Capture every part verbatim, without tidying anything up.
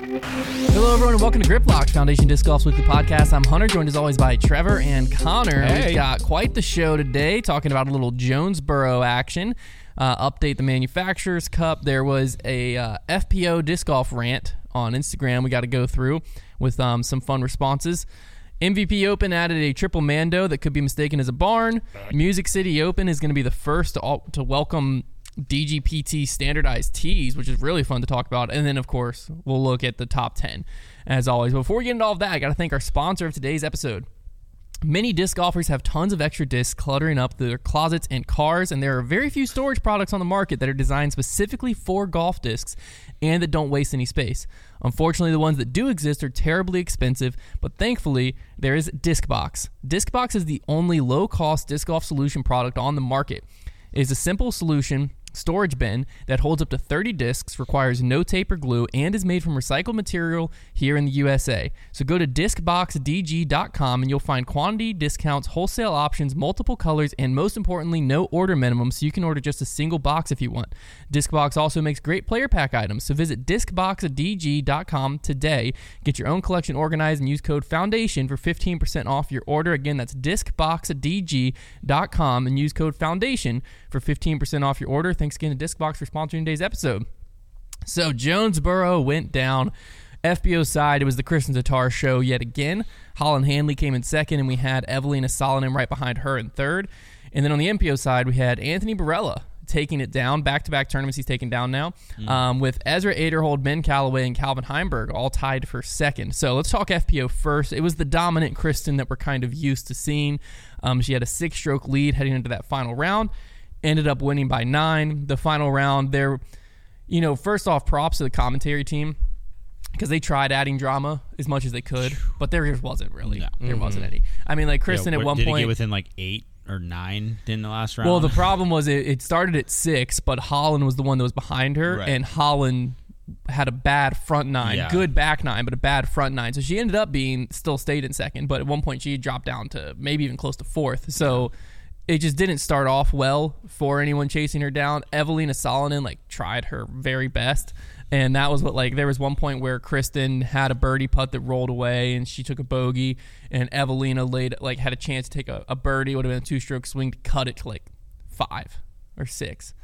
Hello, everyone, and welcome to Grip Locked, Foundation Disc Golf's weekly podcast. I'm Hunter, joined as always by Trevor and Connor. Hey. We've got quite the show today, talking about a little Jonesboro action. Uh, update the Manufacturers Cup. There was a uh, F P O disc golf rant on Instagram we got to go through with um, some fun responses. M V P Open added a triple Mando that could be mistaken as a barn. Music City Open is going to be the first to, all, to welcome D G P T standardized tees, which is really fun to talk about. And then, of course, we'll look at the top ten, as always. Before we get into all of that, I got to thank our sponsor of today's episode. Many disc golfers have tons of extra discs cluttering up their closets and cars, and there are very few storage products on the market that are designed specifically for golf discs and that don't waste any space. Unfortunately, the ones that do exist are terribly expensive, but thankfully, there is DiscBox. DiscBox is the only low-cost disc golf solution product on the market. It is a simple solution storage bin that holds up to thirty discs, requires no tape or glue, and is made from recycled material here in the U S A. So go to disc box d g dot com and you'll find quantity, discounts, wholesale options, multiple colors, and most importantly, no order minimum, so you can order just a single box if you want. DiscBox also makes great player pack items, so visit disc box d g dot com today. Get your own collection organized and use code FOUNDATION for fifteen percent off your order. Again, that's disc box d g dot com and use code FOUNDATION for fifteen percent off your order. Thanks again to DiscBox for sponsoring today's episode. So Jonesboro went down. F B O side, it was the Kristin Tattar show yet again. Holyn Handley came in second, and we had Evelina Salonen right behind her in third. And then on the M P O side, we had Anthony Barella taking it down. Back-to-back tournaments he's taken down now, mm. um, with Ezra Aderhold, Ben Callaway, and Calvin Heimberg all tied for second. So let's talk F P O first. It was the dominant Kristin that we're kind of used to seeing. Um, she had a six-stroke lead heading into that final round. Ended up winning by nine. The final round, there, you know, first off, props to the commentary team because they tried adding drama as much as they could, but there just wasn't really. No. There mm-hmm. wasn't any. I mean, like Kristin yeah, at one did point. Did it get within like eight or nine in the last round? Well, the problem was it, it started at six, but Holyn was the one that was behind her, right. and Holyn had a bad front nine, yeah. good back nine, but a bad front nine. So she ended up being, still stayed in second, but at one point she dropped down to maybe even close to fourth. So. Yeah. It just didn't start off well for anyone chasing her down. Evelina Salonen, like, tried her very best. And that was what, like, there was one point where Kristin had a birdie putt that rolled away and she took a bogey. And Evelina laid, like, had a chance to take a, a birdie. Would have been a two-stroke swing to cut it to, like, five or six.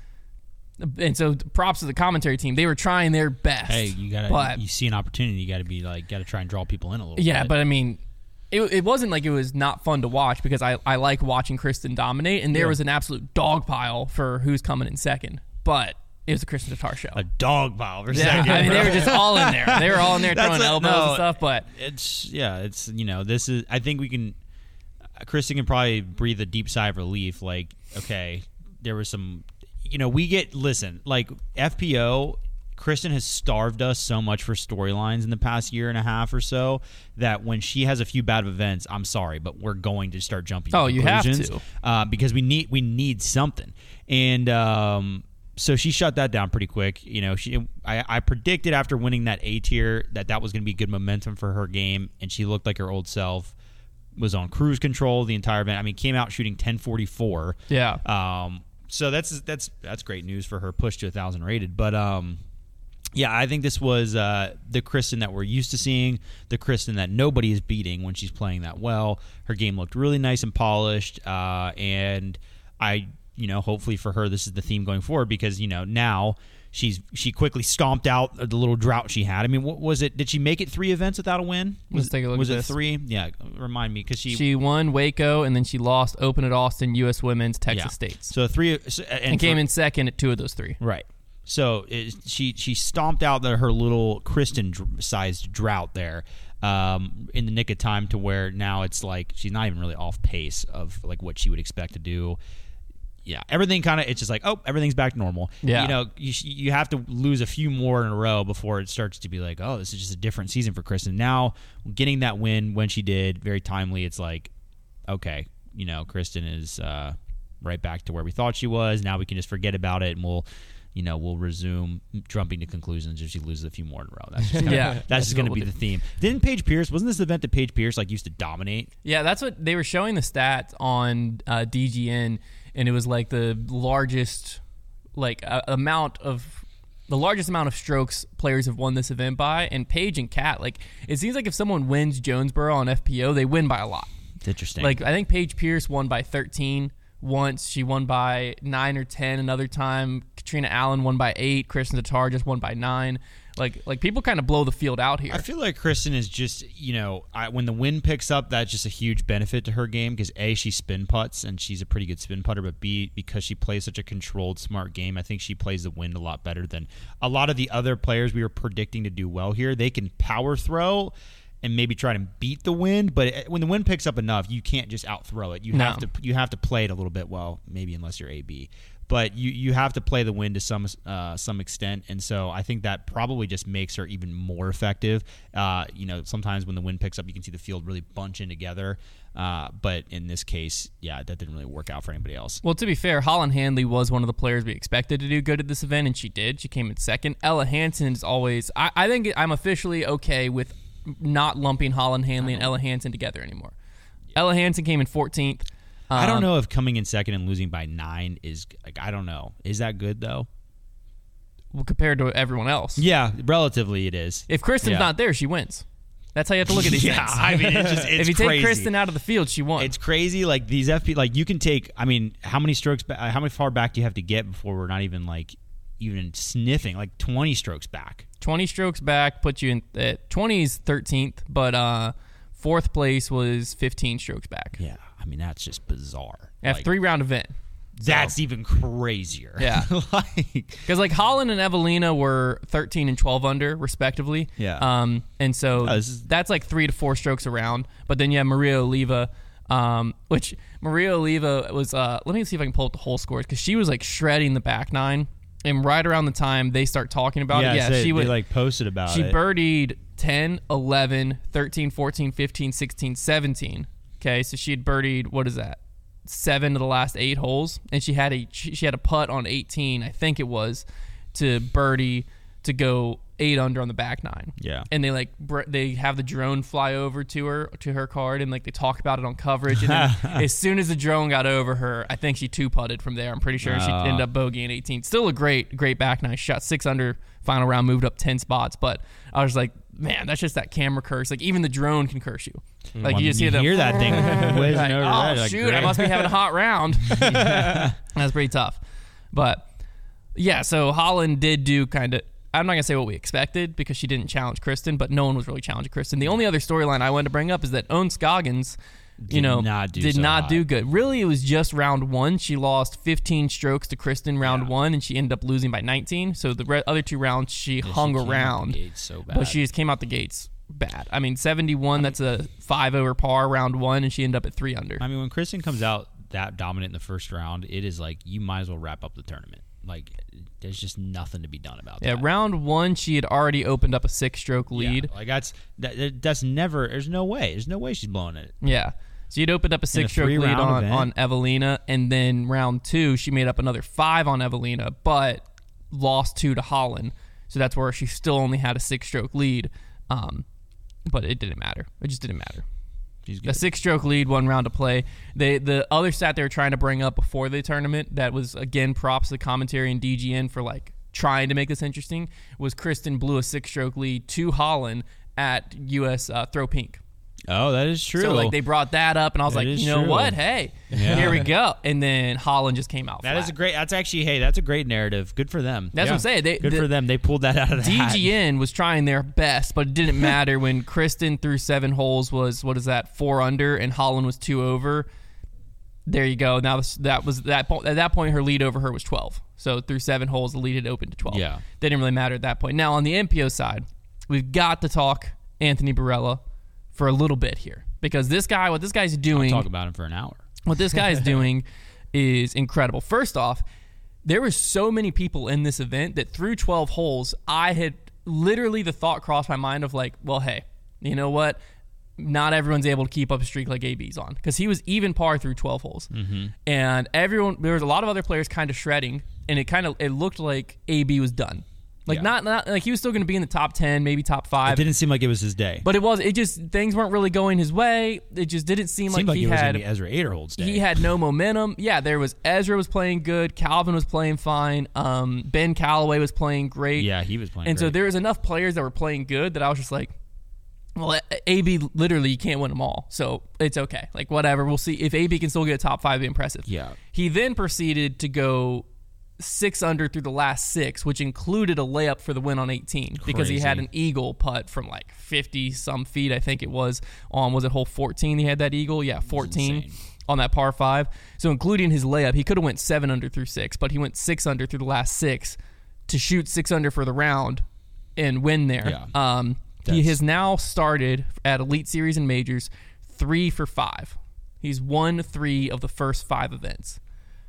And so props to the commentary team. They were trying their best. Hey, you got to, you see an opportunity, you got to be, like, got to try and draw people in a little yeah, bit. Yeah, but, I mean... It, it wasn't like it was not fun to watch because I, I like watching Kristin dominate, and there yeah. was an absolute dog pile for who's coming in second. But it was a Kristin Tattar show. A dog pile for yeah, second. I mean, they were just all in there. They were all in there throwing a, elbows no, and stuff. But it's yeah, it's you know this is. I think we can. Kristin can probably breathe a deep sigh of relief. Like okay, there was some. You know, we get listen like F P O. Kristin has starved us so much for storylines in the past year and a half or so that when she has a few bad events, I'm sorry, but we're going to start jumping oh, to conclusions. You have to. Uh, because we need we need something. And um, so she shut that down pretty quick. You know, she I, I predicted after winning that A tier that that was going to be good momentum for her game, and she looked like her old self. Was on cruise control the entire event. I mean, came out shooting ten forty-four. Yeah. Um. So that's that's that's great news for her push to a thousand rated, but um. Yeah, I think this was uh, the Kristin that we're used to seeing, the Kristin that nobody is beating when she's playing that well. Her game looked really nice and polished, uh, and I, you know, hopefully for her this is the theme going forward because, you know, now she's she quickly stomped out the little drought she had. I mean, what was it? Did she make it three events without a win? Was, Let's take a look was at it this. three? Yeah, remind me because she she won Waco and then she lost Open at Austin, U S Women's, Texas yeah. States. So three and, and came for, in second at two of those three. Right. So it, she she stomped out the, her little Kristin-sized drought there um, in the nick of time to where now it's like she's not even really off pace of like what she would expect to do. Yeah, everything kind of it's just like oh everything's back to normal. Yeah, you know you you have to lose a few more in a row before it starts to be like oh this is just a different season for Kristin. Now getting that win when she did very timely. It's like okay you know Kristin is uh, right back to where we thought she was. Now we can just forget about it and we'll. You know, we'll resume jumping to conclusions if she loses a few more in a row. That's just gonna, yeah, that's, that's just going to be the theme. Didn't Paige Pierce? Wasn't this the event that Paige Pierce like used to dominate? Yeah, that's what they were showing the stats on uh, D G N, and it was like the largest like uh, amount of the largest amount of strokes players have won this event by, and Paige and Kat, like, it seems like if someone wins Jonesboro on F P O, they win by a lot. It's interesting. Like, I think Paige Pierce won by thirteen once. She won by nine or ten another time. Katrina Allen won by eight. Kristen Tatar just won by nine. Like, like people kind of blow the field out here. I feel like Kristen is just, you know, I, when the wind picks up, that's just a huge benefit to her game because, A, she spin putts, and she's a pretty good spin putter, but B, because she plays such a controlled, smart game, I think she plays the wind a lot better than a lot of the other players we were predicting to do well here. They can power throw and maybe try to beat the wind, but when the wind picks up enough, you can't just out throw it. You No. have to you have to play it a little bit, well, maybe unless you're A B. But you, you have to play the wind to some uh, some extent, and so I think that probably just makes her even more effective. Uh, you know, sometimes when the wind picks up, you can see the field really bunching together. Uh, but in this case, yeah, that didn't really work out for anybody else. Well, to be fair, Holland Handley was one of the players we expected to do good at this event, and she did. She came in second. Ella Hansen is always. I, I think I'm officially okay with not lumping Holland Handley and Ella Hansen together anymore. Yeah. Ella Hansen came in fourteenth. I don't know if coming in second and losing by nine is like I don't know. Is that good though? Well, compared to everyone else. Yeah, relatively it is. If Kristen's yeah. not there, she wins. That's how you have to look at these yeah, things. I mean, it's just it's if you crazy. take Kristen out of the field, she won. It's crazy. Like these F P, like you can take. I mean, how many strokes? Back, how many far back do you have to get before we're not even like even sniffing? Like twenty strokes back. twenty strokes back puts you in. Uh, twenty is thirteenth, but uh, fourth place was fifteen strokes back. Yeah. I mean, that's just bizarre. Yeah, like, three-round event. That's so. even crazier. Yeah. like, Because, like, Holland and Evelina were thirteen and twelve under, respectively. Yeah. Um, and so oh, is- that's like three to four strokes around. But then you have Maria Oliva, um, which Maria Oliva was, uh, let me see if I can pull up the whole scores, because she was, like, shredding the back nine. And right around the time they start talking about yeah, it, yeah, so she they, would, like posted about she it. She birdied ten, eleven, thirteen, fourteen, fifteen, sixteen, seventeen. Okay, so she had birdied, what is that? Seven of the last eight holes, and she had a she, she had a putt on eighteen, I think it was, to birdie to go eight under on the back nine. Yeah, and and they like br- they have the drone fly over to her to her card, and like they talk about it on coverage. And then as soon as the drone got over her, I think she two putted from there. I'm pretty sure uh, she ended up bogeying eighteen. Still a great great back nine shot, six under final round, moved up ten spots. But I was like, man, that's just that camera curse. Like even the drone can curse you. Like well, you just you hear, hear that, that thing. like, over oh like, shoot, great. I must be having a hot round. That's pretty tough. But yeah, so Holland did do kind of. I'm not gonna say what we expected because she didn't challenge Kristen, but no one was really challenging Kristen. The only other storyline I wanted to bring up is that Owen Scoggins, you did know, not do did so not hot. do good. Really, it was just round one. She lost fifteen strokes to Kristen round Yeah. one, and she ended up losing by nineteen. So the re- other two rounds she Yeah, hung she came out the around, gates so bad. but she just came out the gates bad. I mean, seventy-one. That's a five over par round one, and she ended up at three under. I mean, when Kristen comes out that dominant in the first round, it is like you might as well wrap up the tournament. Like, there's just nothing to be done about Yeah, that. round one, she had already opened up a six-stroke lead. Yeah, like that's that, that's never. There's no way. There's no way she's blowing it. Yeah. So you'd opened up a six-stroke lead three-round on, event. on Evelina, and then round two, she made up another five on Evelina, but lost two to Holland. So that's where she still only had a six-stroke lead. Um, but it didn't matter. It just didn't matter. She's good. A six-stroke lead, one round to play. They the other stat they were trying to bring up before the tournament that was, again, props to the commentary and D G N for, like, trying to make this interesting, was Kristen blew a six-stroke lead to Holland at U S uh, Throw Pink. Oh, that is true. So, like, they brought that up, and I was That like, is you know true. what? Hey, Yeah. here we go. And then Holland just came out That flat. is a great. That's actually hey, that's a great narrative. Good for them. That's Yeah. what I'm saying. They, Good the, for them. They pulled that out of the hat. D G N was trying their best, but it didn't matter when Kristen through seven holes was, what is that, four under, and Holland was two over. There you go. Now that was that point. At that point, her lead over her was twelve. So through seven holes, the lead had opened to twelve. Yeah. Didn't really matter at that point. Now on the M P O side, we've got to talk Anthony Barella for a little bit here, because this guy, what this guy's doing, I'll talk about him for an hour. what this guy is doing is incredible. First off, there were so many people in this event that through twelve holes, I had literally the thought crossed my mind of like, well, hey, you know what? Not everyone's able to keep up a streak like A B's on, because he was even par through twelve holes. Mm-hmm. And everyone, there was a lot of other players kind of shredding, and it kind of it looked like A B was done. Like Yeah. not not like he was still going to be in the top ten, maybe top five. It didn't seem like it was his day. But it was. It just things weren't really going his way. It just didn't seem it seemed like, like he it was had. gonna be Ezra Aderhold's day. He had no momentum. Yeah, there was Ezra was playing good. Calvin was playing fine. Um, Ben Callaway was playing great. yeah, he was playing. And so great. there was enough players that were playing good that I was just like, well, A B literally you can't win them all, so it's okay. Like whatever, we'll see if A B can still get a top five. Be impressive. Yeah. He then proceeded to go six under through the last six, which included a layup for the win on eighteen because he had Crazy. an eagle putt from like fifty some feet, I think it was on was it hole fourteen. He had that eagle, yeah, fourteen insane. on that par five. So including his layup, he could have went seven under through six, but he went six under through the last six to shoot six under for the round and win there. Yeah. Um, he That's- has now started at Elite Series and Majors three for five. He's won three of the first five events.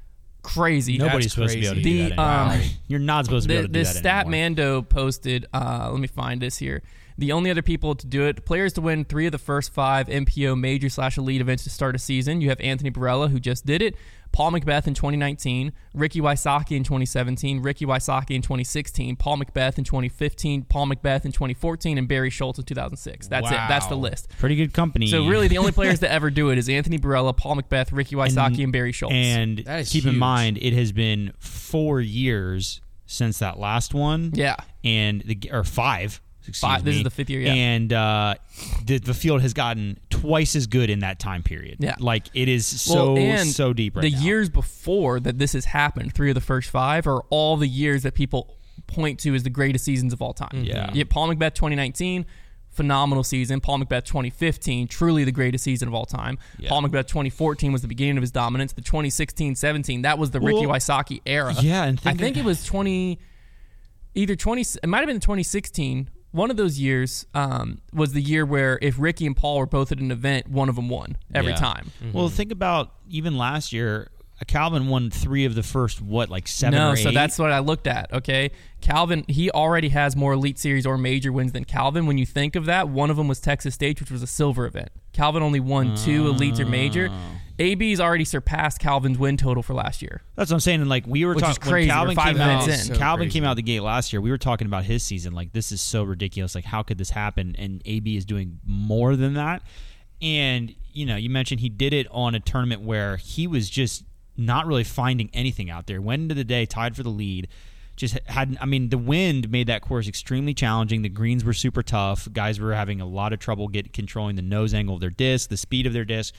Crazy. Nobody's That's supposed to be able to crazy. do The, that anymore. um, You're not supposed to be The, able to do the that anymore. Statmando posted, uh, let me find this here. The only other people to do it, players to win three of the first five M P O major slash elite events to start a season. You have Anthony Barella, who just did it, Paul McBeth in twenty nineteen, Ricky Wysocki in twenty seventeen, Ricky Wysocki in twenty sixteen, Paul McBeth in twenty fifteen, Paul McBeth in twenty fourteen, and Barry Schultz in two thousand six. That's it. That's the Wow. list. Pretty good company. So really, the only players that ever do it is Anthony Barella, Paul McBeth, Ricky Wysocki, and, Barry Schultz. And That is keep in huge. mind, it has been four years since that last one. yeah. and the or five. Excuse Five- this me. is the fifth year, yeah. And uh, the the field has gotten twice as good in that time period. Yeah. like it is so Well, and so deep right the now. years before that this has happened, three of the first five are all the years that people point to as the greatest seasons of all time. Yeah. You have Paul McBeth twenty nineteen, phenomenal season. Paul McBeth twenty fifteen, truly the greatest season of all time. Yeah. Paul McBeth twenty fourteen was the beginning of his dominance. The twenty sixteen seventeen, that was the Ricky Well, Wysocki era. yeah, and I think think of- it was twenty, either twenty, it might have been twenty sixteen. One of those years um, was the year where if Ricky and Paul were both at an event, one of them won every Yeah. time. Well, think about even last year. Calvin won three of the first what, like seven No, or so eight? that's what I looked at. Okay, Calvin, he already has more Elite Series or major wins than Calvin. When you think of that, one of them was Texas State, which was a silver event. Calvin only won two Elites or major. A B's already surpassed Calvin's win total for last year. That's what I'm saying. And like we were Which is talking crazy. when Calvin We're five came out. events in. Calvin So came crazy. out the gate last year. We were talking about his season. Like this is so ridiculous. Like how could this happen? And A B is doing more than that. And you know, you mentioned he did it on a tournament where he was just not really finding anything out there. Went into the day tied for the lead. Just had, I mean, the wind made that course extremely challenging. The greens were super tough. Guys were having a lot of trouble get controlling the nose angle of their disc, the speed of their disc,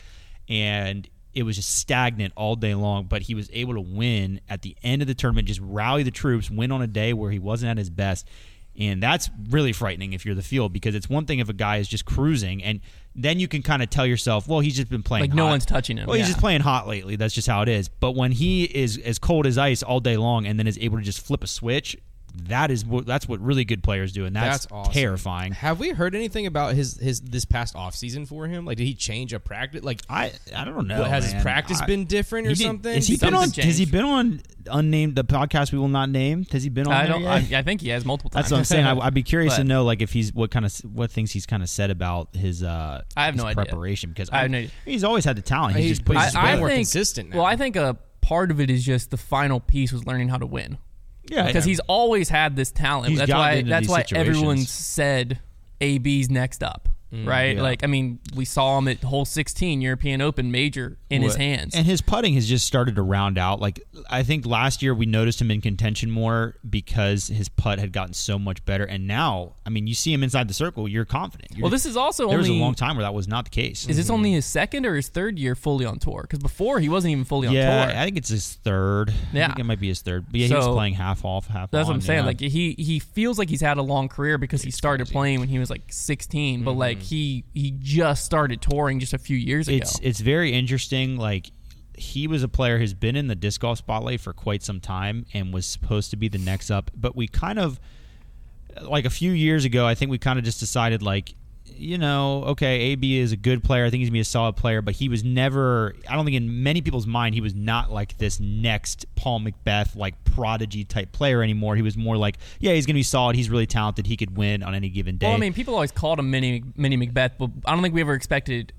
and it was just stagnant all day long. But he was able to win at the end of the tournament, just rally the troops, win on a day where he wasn't at his best. And that's really frightening if you're the field, because it's one thing if a guy is just cruising, and then you can kind of tell yourself, well, he's just been playing Like hot. no one's touching him. Well, he's yeah. just playing hot lately. That's just how it is. But when he is as cold as ice all day long and then is able to just flip a switch, that is what that's what really good players do, and that's, That's awesome. terrifying. Have we heard anything about his his this past off season for him? Like, did he change a practice? Like, I I don't know. what, has man. his practice I- been different or he did- something? Has he been Something on? Has he changed. been on unnamed the podcast we will not name? Has he been on? I there don't. yet? I, I think he has multiple times. That's what I'm saying. I, I'd be curious to But- know, like, if he's what kind of what things he's kind of said about his. Uh, I have his no idea. preparation because I have no idea. he's always had the talent. He's, He's- just put he's his been I, I more think, consistent now. Well, I think a part of it is just the final piece was learning how to win. yeah, Because he's always had this talent. He's that's gotten why. into That's these why situations. everyone said A B's next up, right? yeah. Like, I mean, we saw him at hole sixteen European Open major in his What- hands. And his putting has just started to round out. Like, I think last year we noticed him in contention more because his putt had gotten so much better. And now, I mean, you see him inside the circle, you're confident. You're well, this is also there only. was a long time where that was not the case. Is this only his second or his third year fully on tour? Because before he wasn't even fully on yeah, tour. I think it's his third. I Yeah. think it might be his third. But yeah, he was So, playing half off, half That's on. what I'm saying. yeah. Like he he feels like he's had a long career because he started crazy. playing when he was like sixteen, Mm-hmm. but like he he just started touring just a few years ago. it's it's very interesting. Like, he was a player who's been in the disc golf spotlight for quite some time and was supposed to be the next up. But we kind of, like a few years ago, I think we kind of just decided, like, you know, okay, A B is a good player. I think he's going to be a solid player, but he was never, I don't think in many people's mind, he was not like this next Paul McBeth, like prodigy type player anymore. He was more like, yeah, he's going to be solid. He's really talented. He could win on any given day. Well, I mean, people always called him Mini Mini Macbeth, but I don't think we ever expected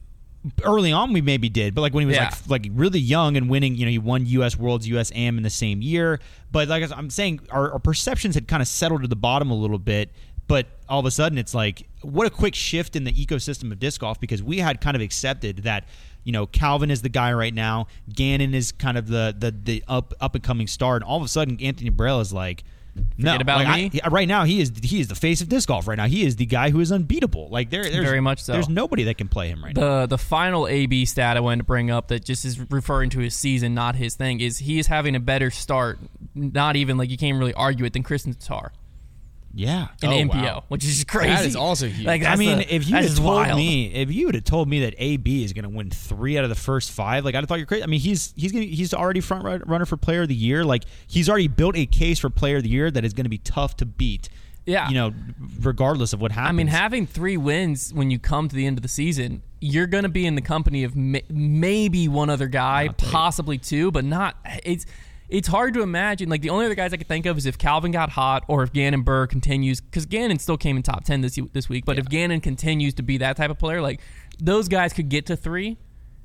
Early on, we maybe did, but like when he was Yeah. like like really young and winning, you know, he won U S Worlds, U S A M in the same year. But like I'm saying, our, our perceptions had kind of settled to the bottom a little bit. But all of a sudden, it's like what a quick shift in the ecosystem of disc golf, because we had kind of accepted that, you know, Calvin is the guy right now, Gannon is kind of the the, the up up and coming star, and all of a sudden, Anthony Barela is like. No, Forget about like, me? I, right now he is he is the face of disc golf. Right now he is the guy who is unbeatable. Like there, there's Very much so. There's nobody that can play him right now. The the final A B stat I wanted to bring up that just is referring to his season, not his thing, is he is having a better start, not even like you can't really argue it, than Kristen Tatar Yeah, in Oh, M P O, wow. which is just crazy. That is also huge. Like, I that's mean, the- if you that's had just told wild. me, if you would have told me that A B is going to win three out of the first five, like I'd have thought you're crazy. I mean, he's he's gonna, he's already front run- runner for Player of the Year. Like he's already built a case for Player of the Year that is going to be tough to beat. Yeah. you know, regardless of what happens. I mean, having three wins when you come to the end of the season, you're going to be in the company of ma- maybe one other guy, Not great. possibly two, but not. It's it's hard to imagine. Like the only other guys I could think of is if Calvin got hot or if Gannon Burr continues, because Gannon still came in top ten this this week. But if Gannon continues to be that type of player, like those guys could get to three.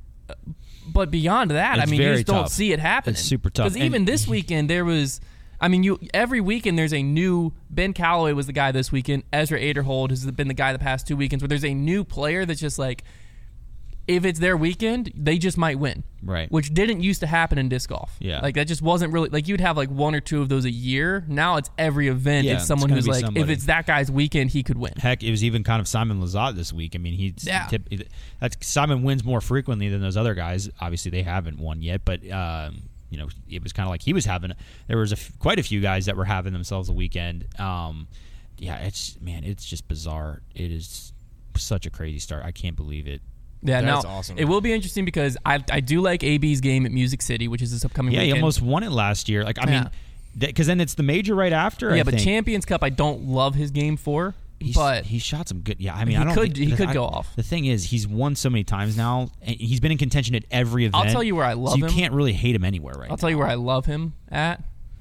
But beyond that, It's I mean, you very just don't tough. see it happening. It's super tough. Because even And- this weekend, there was. I mean, you every weekend there's a new. Ben Calloway was the guy this weekend. Ezra Aderhold has been the guy the past two weekends. Where there's a new player that's just like, if it's their weekend, they just might win. Right. Which didn't used to happen in disc golf. Yeah. Like that just wasn't really like you'd have like one or two of those a year. Now it's every event. Yeah, it's it's someone gonna who's be like, if somebody. it's that guy's weekend, he could win. Heck, it was even kind of Simon Lizotte this week. I mean, he's Yeah. tip, that's Simon wins more frequently than those other guys. Obviously, they haven't won yet, but um, you know, it was kind of like he was having. There was a f- quite a few guys that were having themselves a weekend. Um, yeah, it's man, it's just bizarre. It is such a crazy start. I can't believe it. Yeah, That's now awesome. it will be interesting because I I do like A B's game at Music City, which is this upcoming Yeah, he weekend. almost won it last year. Like I mean, Yeah. because then it's the major right after. yeah, I but think. Champions Cup, I don't love his game for. He's, but he shot some good. Yeah, I mean, He I don't. could- think, he could I- go off. The thing is, he's won so many times now. And he's been in contention at every event. I'll tell you where I love so you him. can't really hate him anywhere right I'll tell now. you where I love him at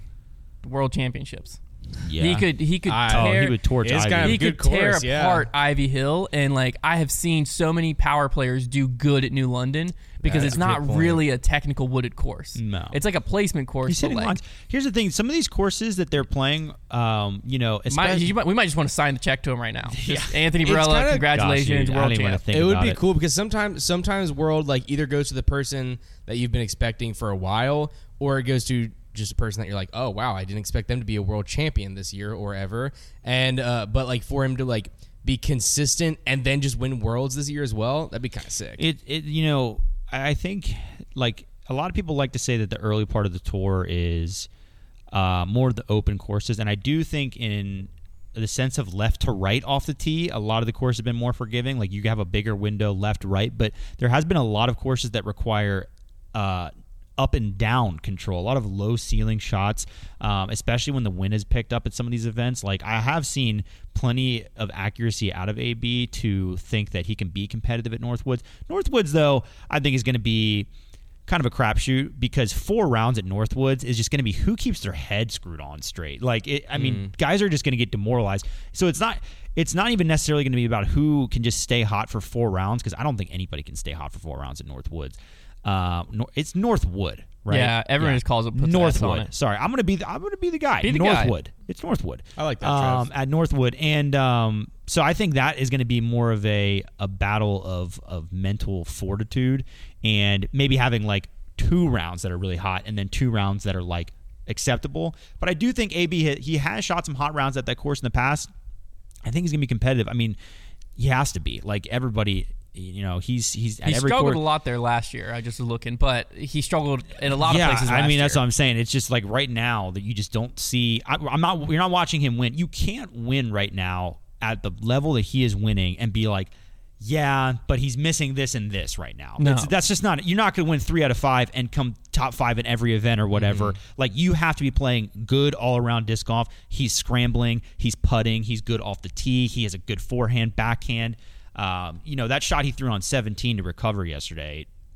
the World Championships. Yeah. He could he could I- Oh, tear he would torch It's Ivy. kind of he a good could tear course, yeah. apart Ivy Hill, and like I have seen so many power players do good at New London because That's it's a not good point. really a technical wooded course. No. It's like a placement course. He's but hitting like, lines. Here's the thing: some of these courses that they're playing, um, you know, might, especially you might, we might just want to sign the check to him right now. Just Anthony It's Barela, kinda- congratulations, Gosh, dude, I world don't even wanna champ. think It would about be it. cool because sometimes sometimes World like either goes to the person that you've been expecting for a while, or it goes to just a person that you're like, oh wow, I didn't expect them to be a world champion this year or ever. And uh, but like for him to like be consistent and then just win worlds this year as well, that'd be kind of sick. It, it, you know, I I think like a lot of people like to say that the early part of the tour is uh, more of the open courses, and I do think in the sense of left to right off the tee, a lot of the courses have been more forgiving. Like you have a bigger window left right, but there has been a lot of courses that require uh, up and down control, a lot of low ceiling shots, um, especially when the wind is picked up at some of these events. Like I have seen plenty of accuracy out of A B to think that he can be competitive at Northwoods. Northwoods, though, I think is going to be kind of a crapshoot because four rounds at Northwoods is just going to be who keeps their head screwed on straight. Like, it, I mean, guys are just going to get demoralized. So it's not it's not even necessarily going to be about who can just stay hot for four rounds because I don't think anybody can stay hot for four rounds at Northwoods. Uh, nor- it's Northwood, right? Yeah, everyone just calls it puts the S on Northwood. it. Sorry, I'm gonna be the, I'm gonna be the guy. Be the guy. Northwood. It's Northwood. I like that, Um, Trev. at Northwood, and um, so I think that is going to be more of a a battle of of mental fortitude, and maybe having like two rounds that are really hot, and then two rounds that are like acceptable. But I do think A B ha- he has shot some hot rounds at that course in the past. I think he's going to be competitive. I mean, he has to be. Like everybody, you know, he's he's at He every struggled course. a lot there last year. I just was looking, but he struggled in a lot yeah, of places. I last mean, that's year. what I'm saying. It's just like right now that you just don't see. I, I'm not. You're not watching him win. You can't win right now at the level that he is winning and be like, yeah, but he's missing this and this right now. No. That's, that's just not. You're not going to win three out of five and come top five in every event or whatever. Like you have to be playing good all around disc golf. He's scrambling. He's putting. He's good off the tee. He has a good forehand, backhand. Um, you know, that shot he threw on seventeen to recover yesterday,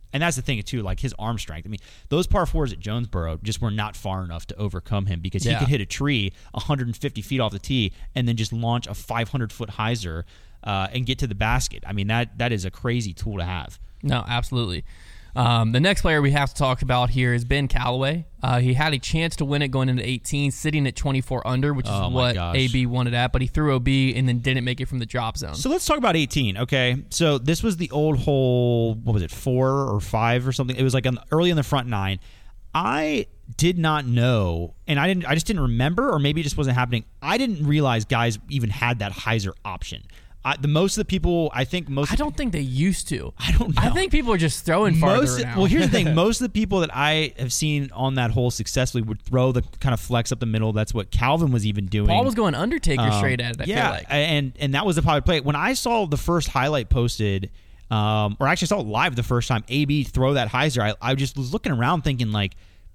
and that's the thing too, like his arm strength. I mean, those par fours at Jonesboro just were not far enough to overcome him because he Yeah. could hit a tree one hundred fifty feet off the tee and then just launch a five hundred foot hyzer uh, and get to the basket. I mean, that that is a crazy tool to have. No, absolutely. Um, the next player we have to talk about here is Ben Callaway. Uh, he had a chance to win it going into eighteen, sitting at twenty-four under, which is Oh, my what gosh. A B wanted at, but he threw O B and then didn't make it from the drop zone. So let's talk about eighteen, okay? So this was the old hole, what was it, four or five or something? It was like on, early in the front nine. I did not know, and I didn't. I just didn't remember, or maybe it just wasn't happening. I didn't realize guys even had that hyzer option. I, the most of the people, I think most. I don't think they used to. I don't know. I think people are just throwing farther most, now. Well, here's the thing. Most of the people that I have seen on that hole successfully would throw the kind of flex up the middle. That's what Calvin was even doing. Paul was going Undertaker Um, straight at it, I yeah, feel like. and and that was the popular play. When I saw the first highlight posted, um, or actually saw it live the first time, A B throw that hyzer, I, I just was looking around thinking like,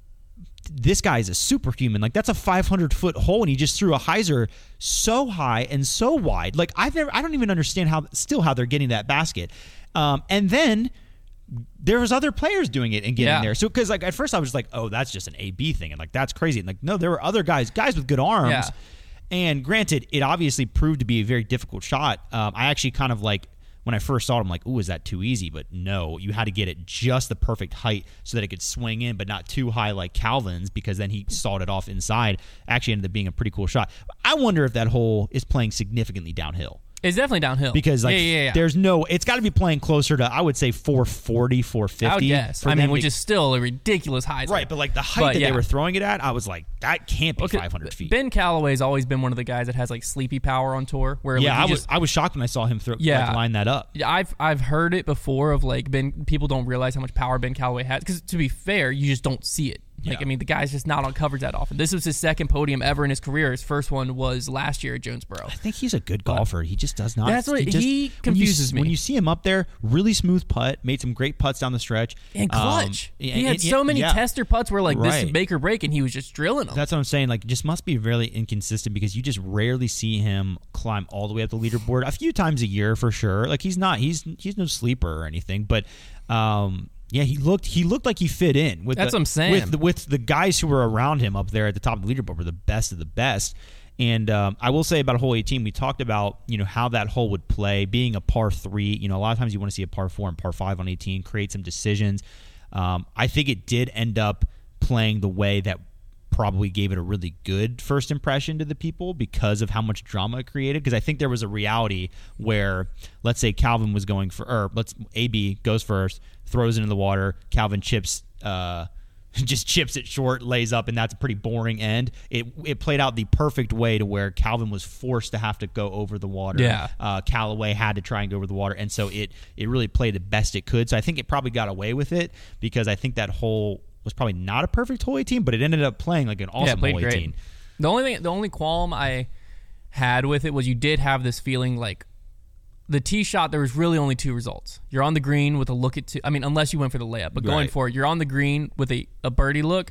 this guy is a superhuman. Like that's a five hundred foot hole, and he just threw a hyzer so high and so wide. Like I've never, I don't even understand how still how they're getting that basket. Um, and then there was other players doing it and getting Yeah. there. So because like at first I was just like, oh, that's just an A B thing, and like that's crazy. And like no, there were other guys, guys with good arms. Yeah. And granted, it obviously proved to be a very difficult shot. Um, I actually kind of like. When I first saw it, I'm like, ooh, is that too easy? But no, you had to get it just the perfect height so that it could swing in, but not too high like Calvin's, because then he sawed it off inside. Actually ended up being a pretty cool shot. I wonder if that hole is playing significantly downhill. It's definitely downhill. Because like yeah, yeah, yeah. there's no, it's got to be playing closer to, I would say four forty, four fifty. I would guess. for I mean, them which to- is still a ridiculous height. right, but like the height But, that yeah. they were throwing it at, I was like, that can't be Okay, five hundred feet. Ben Callaway's always been one of the guys that has like sleepy power on tour. Where yeah, like, I he was just, I was shocked when I saw him throw, Yeah. like, line that up. Yeah, I've I've heard it before of like Ben. People don't realize how much power Ben Callaway has because to be fair, you just don't see it. Like Yeah. I mean, the guy's just not on coverage that often. This was his second podium ever in his career. His first one was last year at Jonesboro. I think he's a good golfer. He just does not. That's what- just, he when you- confuses me. When you see him up there, really smooth putt, made some great putts down the stretch, And clutch. Um, he and- had and- so many yeah. tester putts where like this is Right. make or break, and he was just drilling them. That's what I'm saying. Like, just must be really inconsistent because you just rarely see him climb all the way up the leaderboard. A few times a year for sure. Like he's not. He's he's no sleeper or anything. But um, yeah, he looked he looked like he fit in. With That's the, what I'm saying. With the, with the guys who were around him up there at the top of the leaderboard were the best of the best. And um, I will say about hole eighteen, we talked about you know how that hole would play, being a par three. You know, a lot of times you want to see a par four and par five on eighteen, create some decisions. Um, I think it did end up playing the way that probably gave it a really good first impression to the people because of how much drama it created. Because I think there was a reality where, let's say Calvin was going for, or let's A B goes first, throws it in the water, Calvin chips. Uh, just chips it short, lays up, and that's a pretty boring end. It it played out the perfect way to where Calvin was forced to have to go over the water. Yeah. Uh, Callaway had to try and go over the water, and so it it really played the best it could. So I think it probably got away with it because I think that hole was probably not a perfect hole eighteen, but it ended up playing like an yeah, awesome played hole great. eighteen. The only thing, the only qualm I had with it was you did have this feeling like the tee shot. There was really only two results. You're on the green with a look at two. I mean, unless you went for the layup, but going Right. for it, you're on the green with a, a birdie look,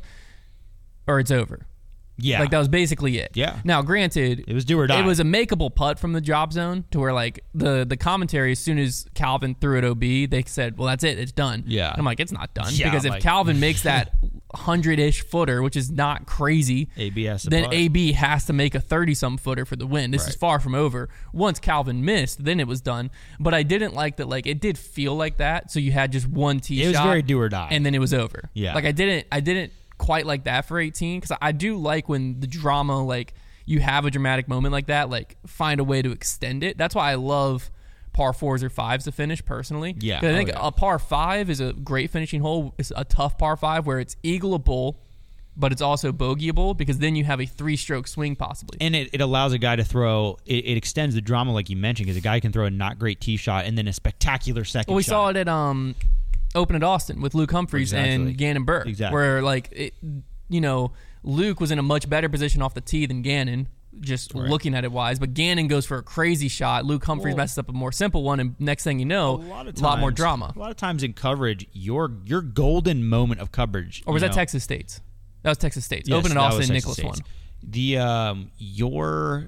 or it's over. Yeah, Like that was basically it. Yeah. Now, granted, it was do or die. it was a makeable putt from the drop zone to where like the the commentary, as soon as Calvin threw it O B, they said, well, that's it, it's done. Yeah. And I'm like, it's not done. Yeah, because if like- Calvin makes that hundred-ish footer, which is not crazy, A B S. then A B has to make a thirty-some footer for the win. This is Right. far from over. Once Calvin missed, then it was done. But I didn't like that. Like it did feel like that. So you had just one tee It was shot, very do or die. and then it was over. Yeah. Like I didn't. I didn't quite like that for eighteen because I do like when the drama, like you have a dramatic moment like that, like find a way to extend it. That's why I love par fours or fives to finish personally. Yeah. 'Cause I Oh, think yeah. a par five is a great finishing hole. It's a tough par five where it's eagleable, but it's also bogeyable because then you have a three-stroke swing possibly. And it, it allows a guy to throw, it, it extends the drama like you mentioned because a guy can throw a not great tee shot and then a spectacular second Well, we shot. saw it at um, Open at Austin with Luke Humphreys Exactly. and Gannon Burr, Exactly. where like it, you know, Luke was in a much better position off the tee than Gannon, just Right. looking at it wise. But Gannon goes for a crazy shot. Luke Humphreys Well, messes up a more simple one, and next thing you know, a lot, of a lot more times- drama. A lot of times in coverage, your your golden moment of coverage. Or was you that know- Texas State's? That was Texas State's. Yes, Open at that was Austin, Texas Nicholas won. State's. The um your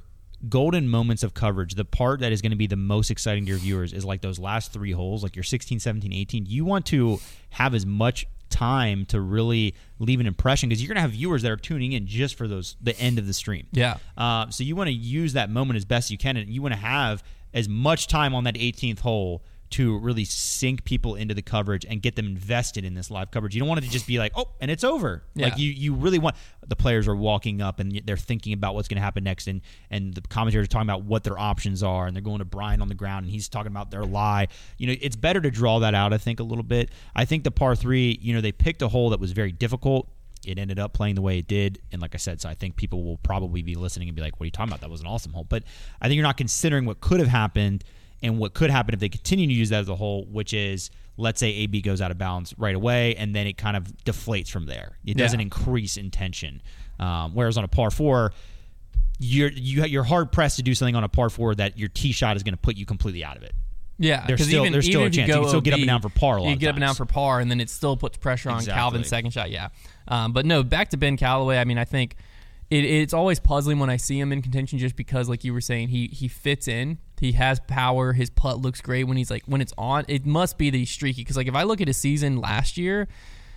golden moments of coverage, the part that is going to be the most exciting to your viewers is like those last three holes, like your sixteen, seventeen, eighteen. You want to have as much time to really leave an impression because you're going to have viewers that are tuning in just for those the end of the stream. Yeah. Uh, so you want to use that moment as best you can, and you want to have as much time on that eighteenth hole to really sink people into the coverage and get them invested in this live coverage. You don't want it to just be like, oh, and it's over. Yeah. Like you, you really want the players are walking up and they're thinking about what's going to happen next, and and the commentators are talking about what their options are, and they're going to Brian on the ground and he's talking about their lie. You know, it's better to draw that out, I think, a little bit. I think the par three, you know, they picked a hole that was very difficult. It ended up playing the way it did, and like I said, so I think people will probably be listening and be like, what are you talking about? That was an awesome hole. But I think you're not considering what could have happened and what could happen if they continue to use that as a hole, which is, let's say A B goes out of bounds right away, and then it kind of deflates from there. It doesn't Yeah. increase in tension. Um, whereas on a par four, you're you, you're hard pressed to do something on a par four that your tee shot is going to put you completely out of it. Yeah, There's 'cause still- even, there's still even a if chance. You, You go can still get up O B, and down for par a lot You of get up and down times. for par, and then it still puts pressure on Exactly. Calvin's second shot. Yeah, um, but no, back to Ben Callaway. I mean, I think it, it's always puzzling when I see him in contention, just because, like you were saying, he he fits in. He has power. His putt looks great when he's like when it's on. It must be that he's streaky, because like if I look at his season last year,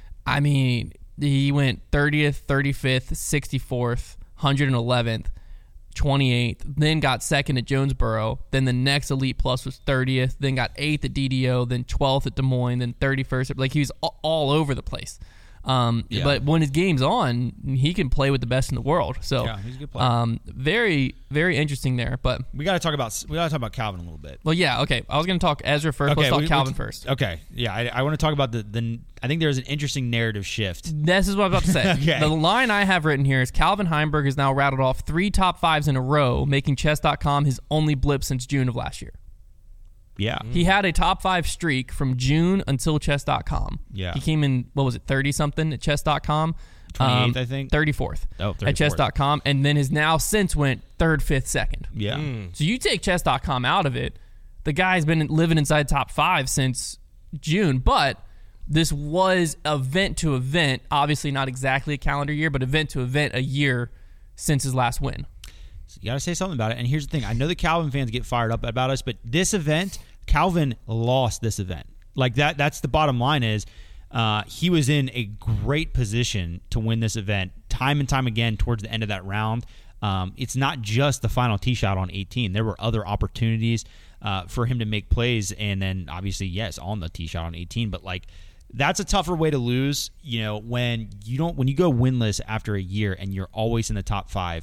I mean, he went thirtieth, thirty-fifth, sixty-fourth, one hundred eleventh. twenty-eighth, then got second at Jonesboro. Then the next Elite Plus was thirtieth, then got eighth at D D O, then twelfth at Des Moines, then thirty-first. Like, he was all over the place. Um, Yeah. But when his game's on, he can play with the best in the world. So, Yeah, he's a good player. um, very, very interesting there. But, We got to talk about we got to talk about Calvin a little bit. well, yeah, okay. I was going to talk Ezra first. Let's talk we- Calvin we- first. Okay, yeah, I, I want to talk about the, the. I think there's an interesting narrative shift. This is what I'm about to say. Okay. The line I have written here is Calvin Heimberg has now rattled off three top fives in a row, making chess dot com his only blip since June of last year. Yeah, He had a top five streak from June until chess dot com. Yeah. He came in, what was it, thirty-something at chess dot com? twenty-eighth, I think. thirty-fourth Oh, at chess thirty-fourth. dot com, and then has now since went third, fifth, second. yeah. So you take chess dot com out of it, the guy's been living inside top five since June, but this was event to event, obviously not exactly a calendar year, but event to event a year since his last win. You got to say something about it. And here's the thing: I know the Calvin fans get fired up about us, but this event, Calvin lost this event. Like that. That's the bottom line. Is uh, he was in a great position to win this event time and time again towards the end of that round. Um, it's not just the final tee shot on eighteen. There were other opportunities uh, for him to make plays, and then obviously, yes, on the tee shot on eighteen. But like, that's a tougher way to lose. You know, when you don't when you go winless after a year and you're always in the top five.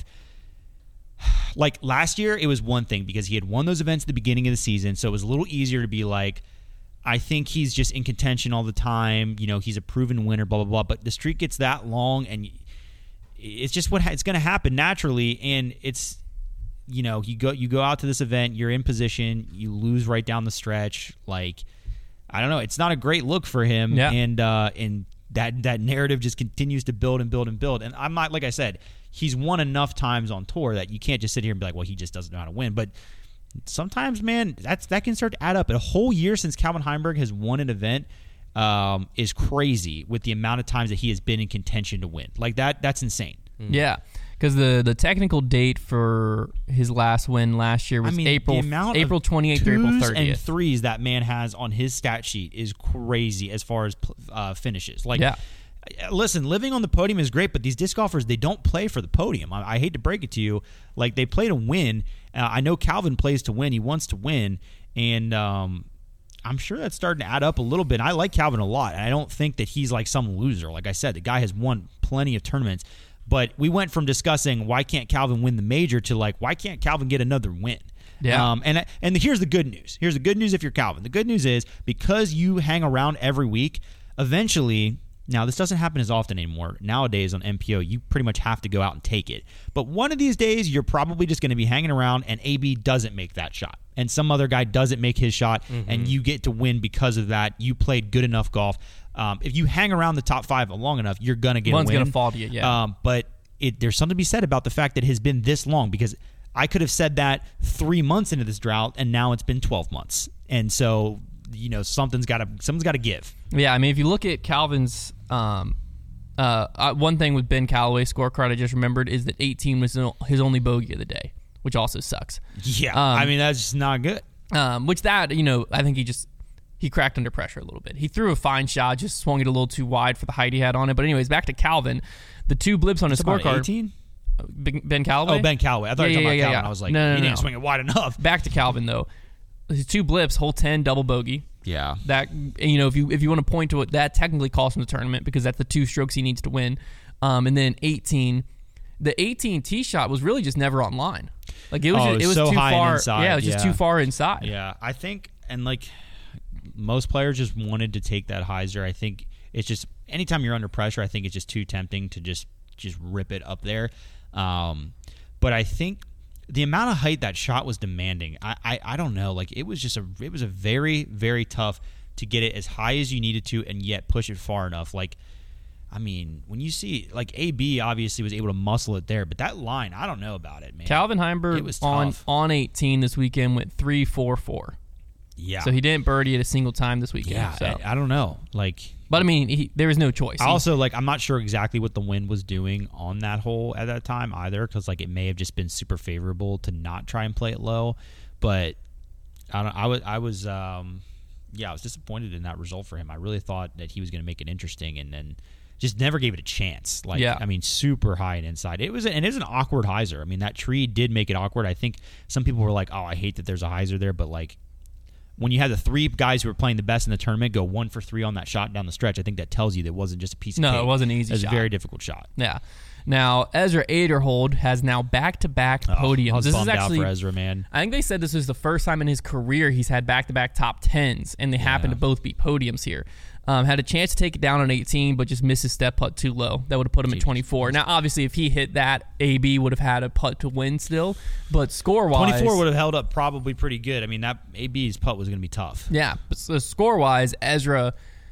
Like last year, it was one thing because he had won those events at the beginning of the season, so it was a little easier to be like, I think he's just in contention all the time. You know, he's a proven winner, blah, blah, blah. But the streak gets that long, and it's just what ha- it's going to happen naturally. And it's, you know, you go you go out to this event, you're in position, you lose right down the stretch. Like, I don't know, it's not a great look for him. Yeah. And uh, and that that narrative just continues to build and build and build. And I'm not, like I said, he's won enough times on tour that you can't just sit here and be like, well, he just doesn't know how to win. But sometimes, man, that's that can start to add up. A whole year since Calvin Heimberg has won an event um, is crazy with the amount of times that he has been in contention to win. Like that, that's insane. Yeah, because the, the technical date for his last win last year was I mean, April the amount April of twenty-eighth or April twos thirtieth. and threes that man has on his stat sheet is crazy as far as uh, finishes. Like, Yeah. listen, living on the podium is great, but these disc golfers, they don't play for the podium. I, I hate to break it to you. Like, they play to win. Uh, I know Calvin plays to win. He wants to win, and um, I'm sure that's starting to add up a little bit. I like Calvin a lot, and I don't think that he's like some loser. Like I said, the guy has won plenty of tournaments. But we went from discussing why can't Calvin win the major to like why can't Calvin get another win? Yeah. Um, and and here's the good news. Here's the good news if you're Calvin. The good news is because you hang around every week, eventually. Now, this doesn't happen as often anymore. Nowadays on M P O, you pretty much have to go out and take it. But one of these days, you're probably just going to be hanging around and A B doesn't make that shot. And some other guy doesn't make his shot, mm-hmm. and you get to win because of that. You played good enough golf. Um, if you hang around the top five long enough, you're going to get One's a win. going to fall to you, yeah. Um, but it, there's something to be said about the fact that it has been this long because I could have said that three months into this drought, and now it's been twelve months. And so, you know, something's got to something's got to give. Yeah, I mean, if you look at Calvin's, um, uh, uh, one thing with Ben Callaway's scorecard I just remembered is that eighteen was his only bogey of the day, which also sucks. Yeah, Um, I mean that's just not good. Um, which that, you know, I think he just he cracked under pressure a little bit. He threw a fine shot, just swung it a little too wide for the height he had on it. But anyways, back to Calvin. The two blips on his It's about scorecard. eighteen? Ben Ben Callaway? Oh, Ben Callaway. I thought Yeah, you were talking yeah, about yeah, Calvin. yeah. I was like, No, no, he no, didn't no. swing it wide enough. Back to Calvin though. His two blips, hole ten, double bogey. Yeah. That, you know, if you if you want to point to it, that technically cost him the tournament because that's the two strokes he needs to win. Um, and then eighteen, the eighteen tee shot was really just never online. Like it was, Oh, just, it it was was so too high and far. inside, Yeah, it was just yeah. too far inside. Yeah, I think, and like most players just wanted to take that hyzer. I think it's just anytime you're under pressure, I think it's just too tempting to just just rip it up there. Um, but I think the amount of height that shot was demanding, I, I I don't know. Like it was just a it was a very very tough to get it as high as you needed to and yet push it far enough. Like. I mean, when you see, like, A B obviously was able to muscle it there, but that line, I don't know about it, man. Calvin It Heimberg was on tough. on eighteen this weekend went three four four. Yeah. So he didn't birdie it a single time this weekend. Yeah, So. I, I don't know. Like, But I mean, he, there was no choice. I He- also, like, I'm not sure exactly what the wind was doing on that hole at that time either, because, like, it may have just been super favorable to not try and play it low. But I don't. I was. I was. Um, yeah, I was disappointed in that result for him. I really thought that he was going to make it interesting, and then just never gave it a chance. Like, Yeah. I mean, super high and inside. It was, a, and it is an awkward hyzer. I mean, that tree did make it awkward. I think some people were like, "Oh, I hate that there's a hyzer there," but like. When you had the three guys who were playing the best in the tournament go one for three on that shot down the stretch, I think that tells you that it wasn't just a piece of No, cake. it wasn't an easy It was shot. a very difficult shot. Yeah. Now, Ezra Aderhold has now back-to-back Oh, I podiums. was This is bummed actually, out for Ezra, man. I think they said this was the first time in his career he's had back-to-back top tens, and they happen to both be podiums here. Um, had a chance to take it down on eighteen, but just missed his step putt too low. That would have put him at twenty-four. Now, obviously, if he hit that, A B would have had a putt to win still, but score-wise... twenty-four would have held up probably pretty good. I mean, that A B's putt was going to be tough. Yeah, but so score-wise, Ezra,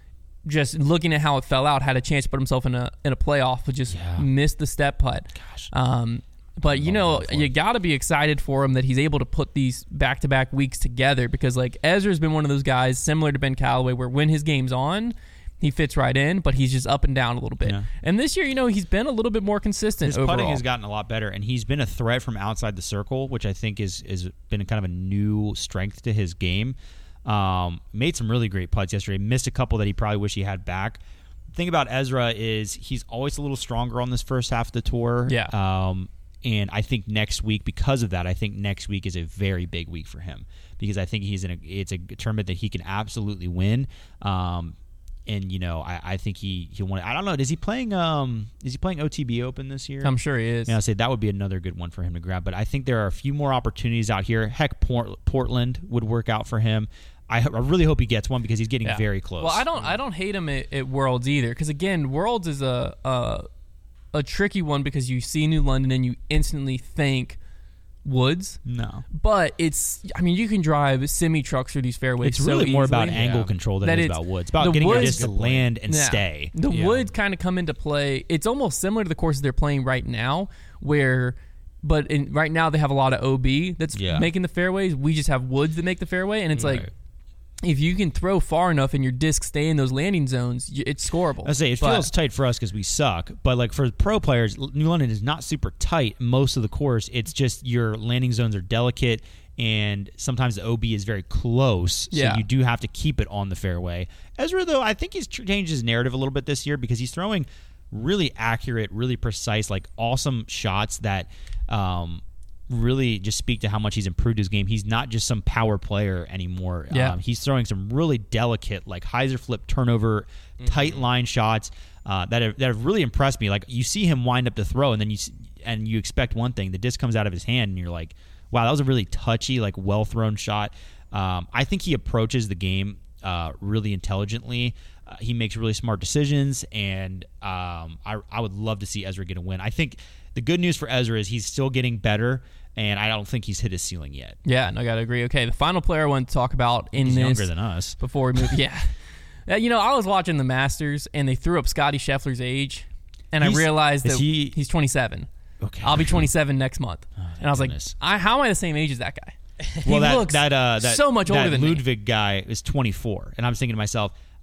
just looking at how it fell out, had a chance to put himself in a in a playoff, but just Yeah. missed the step putt. Gosh. Um, but you know, you got to be excited for him that he's able to put these back-to-back weeks together because, like, Ezra's been one of those guys similar to Ben Callaway, where when his game's on, he fits right in, but he's just up and down a little bit. Yeah. And this year, you know, he's been a little bit more consistent. His overall. putting has gotten a lot better, and he's been a threat from outside the circle, which I think is is been kind of a new strength to his game. Um, made some really great putts yesterday. Missed a couple that he probably wish he had back. The thing about Ezra is he's always a little stronger on this first half of the tour. Yeah. Um, and I think next week, because of that, I think next week is a very big week for him because I think he's in a it's a tournament that he can absolutely win. Um, and you know, I, I think he he won. I don't know. Is he playing? Um, is he playing O T B Open this year? I'm sure he is. Yeah, I say that would be another good one for him to grab. But I think there are a few more opportunities out here. Heck, Port- Portland would work out for him. I, I really hope he gets one because he's getting Yeah. very close. Well, I don't I don't hate him at, at Worlds either because again, Worlds is a, a a tricky one because you see New London and you instantly think Woods, No, but it's I mean you can drive semi trucks through these fairways. it's so really more about easily. angle Yeah. control than That it is it's- about woods. It's about the getting your woods- disc to land and Yeah. stay. The Yeah. woods kind of come into play. It's almost similar to the courses they're playing right now, where, but in, right now they have a lot of O B that's Yeah. making the fairways. We just have woods that make the fairway, and it's like Right. if you can throw far enough and your discs stay in those landing zones, y- it's scoreable. I say it But- feels tight for us because we suck, but like for pro players, New London is not super tight most of the course. It's just your landing zones are delicate, and sometimes the O B is very close, so Yeah. you do have to keep it on the fairway. Ezra, though, I think he's tr- changed his narrative a little bit this year because he's throwing really accurate, really precise, like awesome shots that um, really just speak to how much he's improved his game. He's not just some power player anymore. Yeah. Um, he's throwing some really delicate, like hyzer flip, turnover, tight line shots uh, that have that have really impressed me. Like you see him wind up to throw, and then you s- and you expect one thing, the disc comes out of his hand, and you're like, wow, that was a really touchy, like well thrown shot. Um, I think he approaches the game uh, really intelligently. Uh, he makes really smart decisions, and um, I I would love to see Ezra get a win. I think the good news for Ezra is he's still getting better, and I don't think he's hit his ceiling yet. Yeah, no, I gotta agree. Okay, the final player I want to talk about in He's this younger than us. before we move. Yeah, Uh, you know, I was watching the Masters and they threw up Scotty Scheffler's age, and He's- I realized is that he- he's twenty-seven. Okay. I'll be twenty-seven next month, and I was goodness. like, I, "How am I the same age as that guy?" Well, he that looks that uh, that so much older that than me. Ludwig guy is twenty-four, and I'm thinking to myself,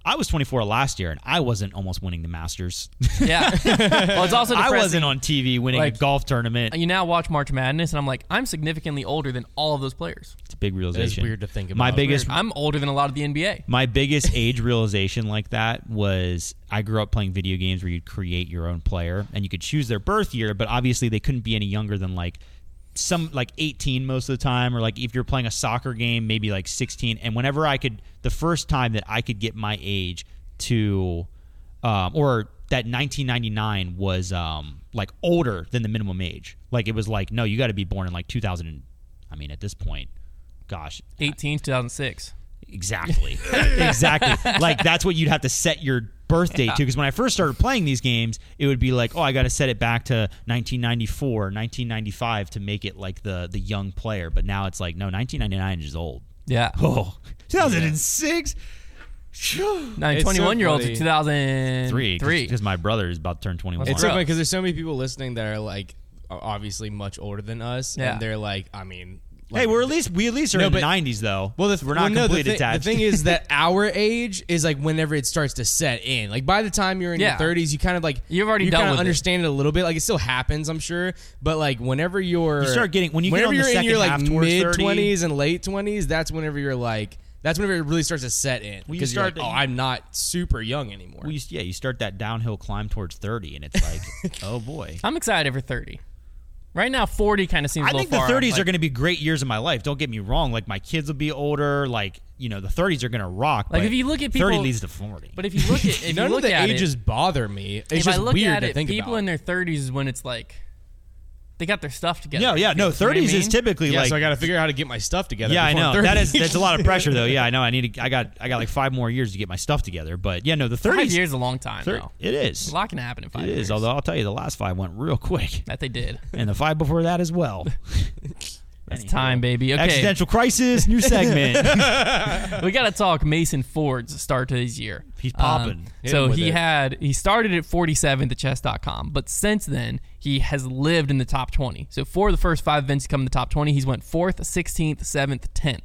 I was twenty-four last year, and I wasn't almost winning the Masters. Yeah. Well, it's also I depressing. wasn't on T V winning Like, a golf tournament. You now watch March Madness, and I'm like, I'm significantly older than all of those players. It's a big It is realization. weird to think about. My biggest, I'm older than a lot of the N B A. my biggest age realization like that was I grew up playing video games where you'd create your own player, and you could choose their birth year, but obviously they couldn't be any younger than like some like eighteen most of the time, or like if you're playing a soccer game, maybe like sixteen. And whenever I could, the first time that I could get my age to, um, or that nineteen ninety-nine was um, like older than the minimum age. Like it was like, no, you got to be born in like two thousand. I mean, at this point, gosh, eighteen, two thousand six. exactly, exactly. Like that's what you'd have to set your birth date to. Because when I first started playing these games, it would be like, oh, I got to set it back to nineteen ninety-four, nineteen ninety-five to make it like the the young player. But now it's like, no, nineteen ninety-nine is old. Yeah. Oh, two thousand six. Nine It's so twenty-one-year-olds funny. in two thousand Three, three. because my brother is about to turn twenty-one. It's so Bro. funny because there's so many people listening that are like obviously much older than us, Yeah. and they're like, I mean, Hey, like, we're at least we at least are No, in the but- nineties though. Well, the, we're not well, no, completely the, thi- detached. the thing is that our age is like whenever it starts to set in. Like by the time you're in Yeah. your thirties, you kind of like You've already you dealt kind of with it. understand it. a little bit. Like it still happens, I'm sure. But like whenever you're You start getting- when you get whenever on the you're in second your like half towards mid thirty twenties and late twenties, that's whenever you're like that's whenever it really starts to set in. Well, you Because you're start like, to- oh, I'm not super young anymore. Well, you, yeah, you start that downhill climb towards thirty, and it's like, oh boy. I'm excited for thirty. Right now, forty kind of seems a I little think the far. thirties like, are going to be great years of my life. Don't get me wrong. Like my kids will be older. Like you know, the thirties are going to rock. Like, but if you look at people- thirty leads to forty. But if you look at if None you of look the at ages it, bother me. It's if just I look weird at to it, think people about. in their thirties is when it's like they got their stuff together. yeah, yeah, no, You know what I thirties is mean? typically yeah, like. so I got to figure out how to get my stuff together. yeah, I before know I'm that is thirty. that's a lot of pressure though. Yeah, I know. I need to. I got. I got like five more years to get my stuff together. But yeah, no, the Five thirties. years is a long time, thir- though. it is. A lot can happen in five It years. is. Although I'll tell you, the last five went real quick, that they did. and the five before that as well. That's time, baby. Okay, Existential crisis. New segment. we got to talk Mason Ford's start to his year. He's popping. Um, Hit so him with he it. had he started at forty-seventh at chess dot com, but since then he has lived in the top twenty. So for the first five events to come in the top twenty, he's went fourth, sixteenth, seventh, tenth.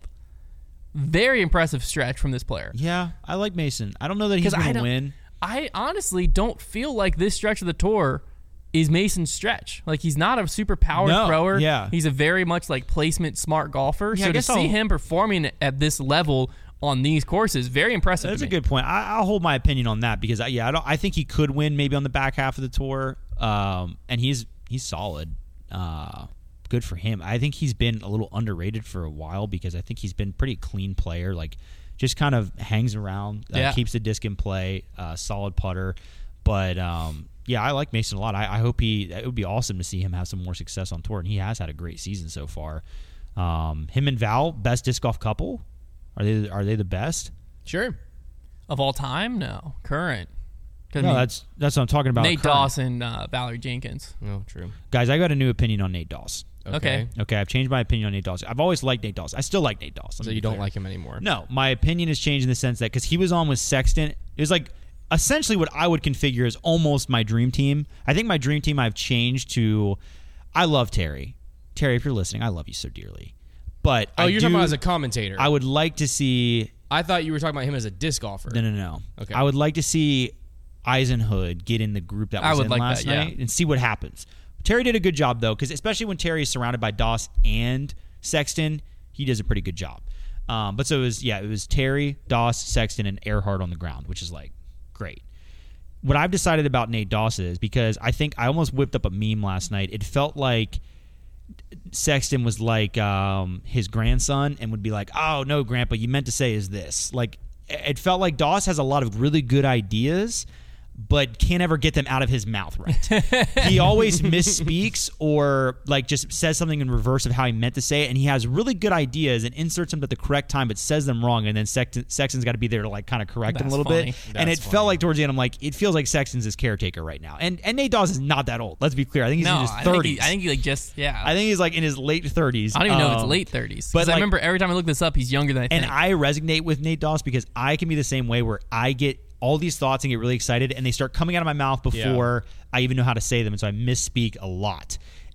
Very impressive stretch from this player. Yeah, I like Mason. I don't know that he's 'Cause I going to don't- win. I honestly don't feel like this stretch of the tour is Mason's stretch. Like he's not a super powered No, thrower. yeah. He's a very much like placement smart golfer. Yeah, I so to guess see I'll- him performing at this level on these courses, very impressive. That's to a me. good point. I, I'll hold my opinion on that because I, yeah, I don't. I think he could win maybe on the back half of the tour, um, and he's he's solid. Uh, good for him. I think he's been a little underrated for a while because I think he's been pretty clean player. Like just kind of hangs around, uh, Yeah. keeps the disc in play, uh, solid putter. But um, yeah, I like Mason a lot. I, I hope he. It would be awesome to see him have some more success on tour, and he has had a great season so far. Um, him and Val, best disc golf couple. Are they are they the best? Sure. Of all time, no. Current. 'Cause, I No, mean, that's that's what I'm talking about. Nate current. Dawson, uh, Valerie Jenkins. Oh, true. Guys, I got a new opinion on Nate Doss. Okay. Okay, I've changed my opinion on Nate Doss. I've always liked Nate Doss. I still like Nate Doss. let So me you be don't clear. like him anymore? No, my opinion has changed in the sense that because he was on with Sexton, it was like essentially what I would configure as almost my dream team. I think my dream team I've changed to. I love Terry. Terry, if you're listening, I love you so dearly. But Oh, I you're do, talking about as a commentator. I would like to see. I thought you were talking about him as a disc golfer. No, no, no. Okay. I would like to see Eisenhood get in the group that I was would in like last that, yeah. night and see what happens. Terry did a good job though, because especially when Terry is surrounded by Doss and Sexton, he does a pretty good job. Um, but so it was, yeah, it was Terry, Doss, Sexton, and Earhart on the ground, which is like great. What I've decided about Nate Doss is because I think I almost whipped up a meme last night. It felt like Sexton was like um, his grandson and would be like, "Oh no, Grandpa, you meant to say is this." Like it felt like Doss has a lot of really good ideas, but can't ever get them out of his mouth right. He always misspeaks or like just says something in reverse of how he meant to say it, and he has really good ideas and inserts them at the correct time but says them wrong, and then Sexton, Sexton's got to be there to like kind of correct him a That's little funny. bit. and it That's felt funny. like towards the end, I'm like, it feels like Sexton's his caretaker right now. And and Nate Doss is not that old. Let's be clear. I think he's No, in his I think, thirties. he, I think he like just yeah. I think he's like in his late thirties. I don't even know if it's Um, late thirties. but But I like- remember every time I look this up, he's younger than I And think. I resonate with Nate Doss because I can be the same way where I get all these thoughts and get really excited and they start coming out of my mouth before I even know how to say them. And so I misspeak a lot.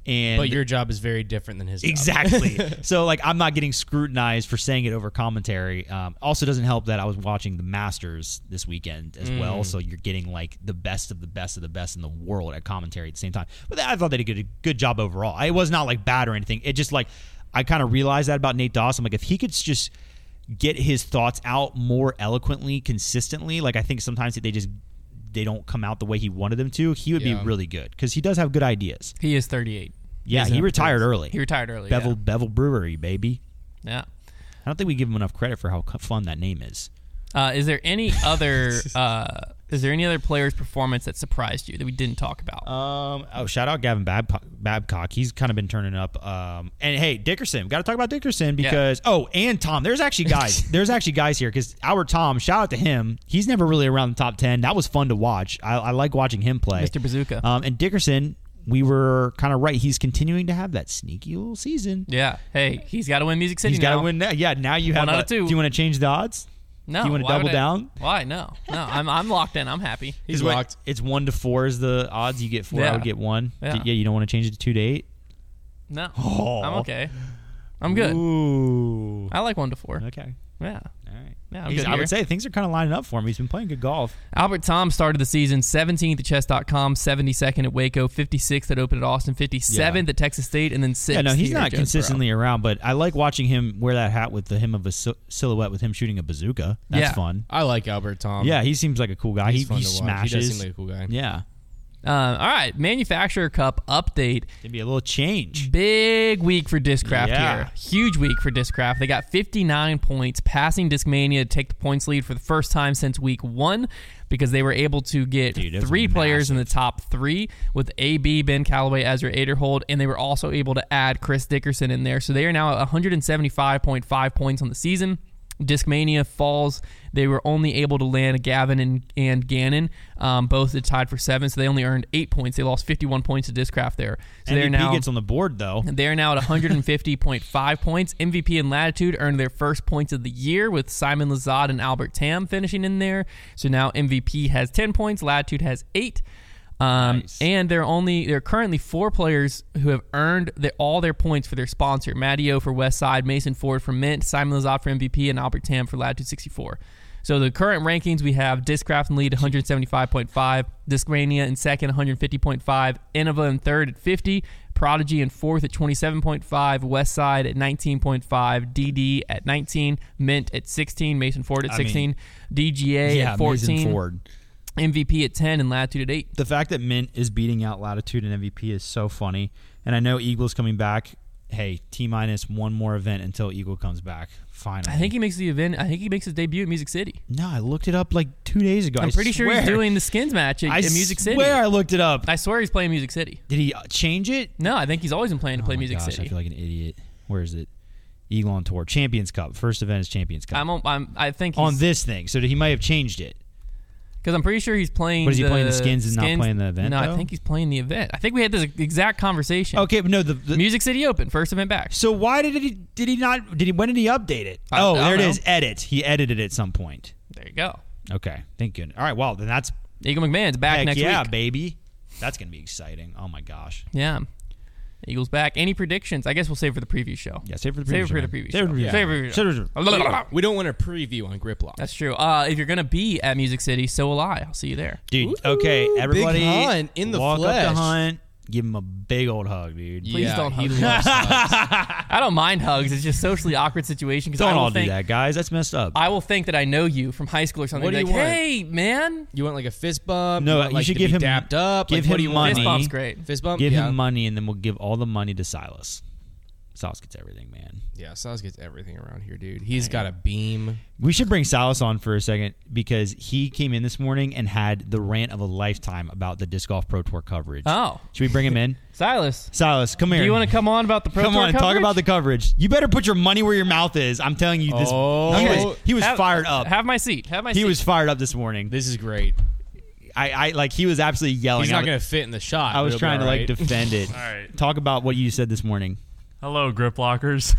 And But your job is very different than his job. exactly. So like I'm not getting scrutinized for saying it over commentary. Um, also doesn't help that I was watching the Masters this weekend as Mm. well. So you're getting like the best of the best of the best in the world at commentary at the same time. But I thought they did a good job overall. It was not like bad or anything. It just like I kind of realized that about Nate Dawson. Like if he could just get his thoughts out more eloquently, consistently, like I think sometimes they just they don't come out the way he wanted them to, he would Yeah. be really good because he does have good ideas. He is thirty-eight. Yeah, He's he an retired apprentice. early. He retired early. Bevel yeah. Bevel Brewery, baby. Yeah. I don't think we give him enough credit for how cu- fun that name is. Uh, is there any other? Uh, is there any other player's performance that surprised you that we didn't talk about? Um. Oh, shout out Gavin Babcock. Babcock. He's kind of been turning up. Um. And hey, Dickerson. Got to talk about Dickerson because oh, and Tom. There's actually guys. there's actually guys here because our Tom. Shout out to him. He's never really around the top ten. That was fun to watch. I, I like watching him play. Mister Bazooka. Um. And Dickerson. We were kind of right. He's continuing to have that sneaky little season. Yeah. Hey, he's got to win Music City He's got to now. win. That. Yeah. Now you have. One out a- of two. Do you want to change the odds? No. Do you want to why double would I- down? Why? No. No. I'm I'm locked in. I'm happy. He's It's what- locked. It's one to four is the odds. You get four. I Yeah. would get one. Yeah. D- yeah. You don't want to change it to two to eight. No. Oh. I'm okay. I'm good. Ooh. I like one to four. Okay. Yeah. All right. Yeah, I'm He's- good I here. would say things are kind of lining up for him. He's been playing good golf. Albert Tom started the season seventeenth at chess dot com, seventy-second at Waco, fifty-sixth at Open at Austin, fifty-seventh at Texas State, and then sixth. Yeah, no, he's here at not Jonesboro. consistently around, but I like watching him wear that hat with the him of a sil- silhouette with him shooting a bazooka. That's Yeah. fun. I like Albert Tom. Yeah, he seems like a cool guy. he's He, fun he to watch. smashes. He does seem like a cool guy. Yeah. Uh, all right, Manufacturer Cup update. Maybe a little change. Big week for Discraft Yeah. here. Huge week for Discraft. They got fifty-nine points, passing Discmania to take the points lead for the first time since week one because they were able to get Dude, that's three players in the massive. top three with A B, Ben Calloway, Ezra Aderhold, and they were also able to add Chris Dickerson in there. So they are now at one hundred seventy-five point five points on the season. Discmania falls. They were only able to land Gavin and, and Gannon, um, both tied for seven, so they only earned eight points. They lost fifty-one points to Discraft there. So they're M V P now gets on the board, though. they are now at one hundred fifty point five points. M V P and Latitude earned their first points of the year with Simon Lazard and Albert Tam finishing in there. So now M V P has ten points, Latitude has eight. Um, Nice. And there are only there are currently four players who have earned the, all their points for their sponsor: Matty O for Westside, Mason Ford for Mint, Simon Lazard for M V P, and Albert Tam for Latitude sixty-four. So the current rankings, we have Discraft in lead one hundred seventy-five point five, Discmania in second one hundred fifty point five, Innova in third at fifty, Prodigy in fourth at twenty-seven point five, Westside at nineteen point five, D D at nineteen, Mint at sixteen, Mason Ford at I sixteen, mean, D G A yeah, at Mason fourteen, Ford. M V P at ten, and Latitude at eight. The fact that Mint is beating out Latitude and M V P is so funny. And I know Eagle's coming back. Hey, T minus one more event until Eagle comes back. Finally. I think he makes the event. I think he makes his debut at Music City. No, I looked it up like two days ago. I'm I pretty sure he's swear. doing the skins match at, I at Music City. swear I looked it up. I swear he's playing Music City. Did he uh, change it? No, I think he's always been planning to Oh play my Music gosh, City. I feel like an idiot. Where is it? Eagle on tour. Champions Cup. First event is Champions Cup. I'm, on- I'm. I think on he's, this thing. So he might have changed it. because I'm pretty sure he's playing. What, is he the playing the skins and not playing the event, No, though? I think he's playing the event. I think we had this exact conversation. Okay, but no, the, the Music City Open, first event back. so why did he did he not did he when did he update it? I- oh, I there it don't is. Edit. He edited it at some point. There you go. Okay, thank goodness. All right, well then that's Eagle McMahon's back heck next yeah, week. baby. That's gonna be exciting. Oh my gosh. Yeah, Eagles back. Any predictions? I guess we'll save for the preview show. Yeah, save it for the Save preview it for show, the man. preview Save it for show. the preview Save it for show. the preview Save it for the- show. We don't want a preview on Grip Lock. That's true. Uh, if you're gonna be at Music City, so will I. I'll see you there. Dude, okay, Ooh, everybody Big Hunt in the walk flesh. up to Hunt, give him a big old hug, dude. Please yeah, don't he hug. loves hugs. I don't mind hugs. It's just socially awkward situation because Don't I will all think do that, guys. That's messed up. I will think that I know you from high school or something. What do Like, you want? hey, man, You want like a fist bump? No, you, want, you like, should to give be him- dapped up. give like, what him do you want? fist money. bump's great. Fist bump. Give yeah. him money, and then we'll give all the money to Silas. Silas gets everything, man. Yeah, Silas gets everything around here, dude. He's got a beam. We should bring Silas on for a second because he came in this morning and had the rant of a lifetime about the Disc Golf Pro Tour coverage. Oh, Should we bring him in? Silas, Silas, come here. do you want to come on about the Pro Come Tour on and talk coverage? about the coverage. You better put your money where your mouth is. I'm telling you this. Oh. he Okay. was, he was Have- fired up. Have my seat. Have my He seat. was fired up this morning. This is great. I, I like he was absolutely yelling. He's I not was- going to fit in the shot. I was but trying to it'll be like all right. defend it. All right. Talk about what you said this morning. Hello, Grip Lockers.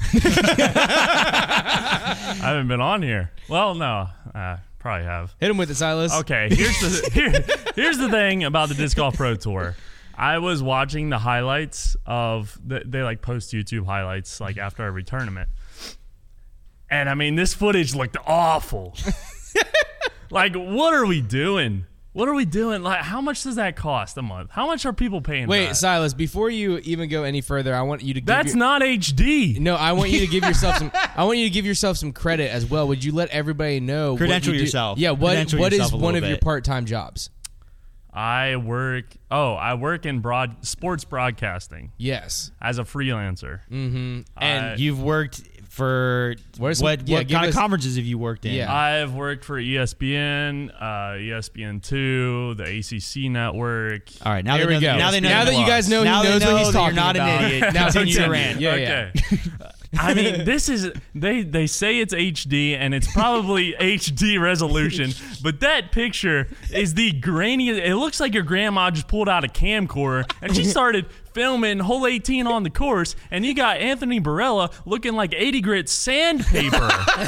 I haven't been on here. Well, no, uh, probably have. Hit him with it, Silas. Okay, here's the here, here's the thing about the Disc Golf Pro Tour. I was watching the highlights of the, they like post YouTube highlights like after every tournament, and I mean this footage looked awful. Like, what are we doing? What are we doing? Like, how much does that cost a month? How much are people paying? Wait, for that? Silas, before you even go any further, I want you to give That's your, not H D. No, I want you to give yourself some I want you to give yourself some credit as well. Would you let everybody know what Credential you do- yourself. Yeah, what Credential what is yourself a one little of your bit. part-time jobs? I work. Oh, I work in broad sports broadcasting Yes. as a freelancer. Mhm. I- And You've worked for What are some- what, yeah, what give kind us- of conferences have you worked in? Yeah. I've worked for E S P N, uh, E S P N two, the A C C network. All right, now There they we know, go. Now they know. Now the that you guys know he now they knows what know he's that talking You're not about. an idiot. Now Continue to continue. rant. Yeah, Okay. I mean, this is they they say it's H D and it's probably H D resolution, but that picture is the grainiest. It looks like your grandma just pulled out a camcorder and she started filming hole eighteen on the course, and you got Anthony Barella looking like eighty grit sandpaper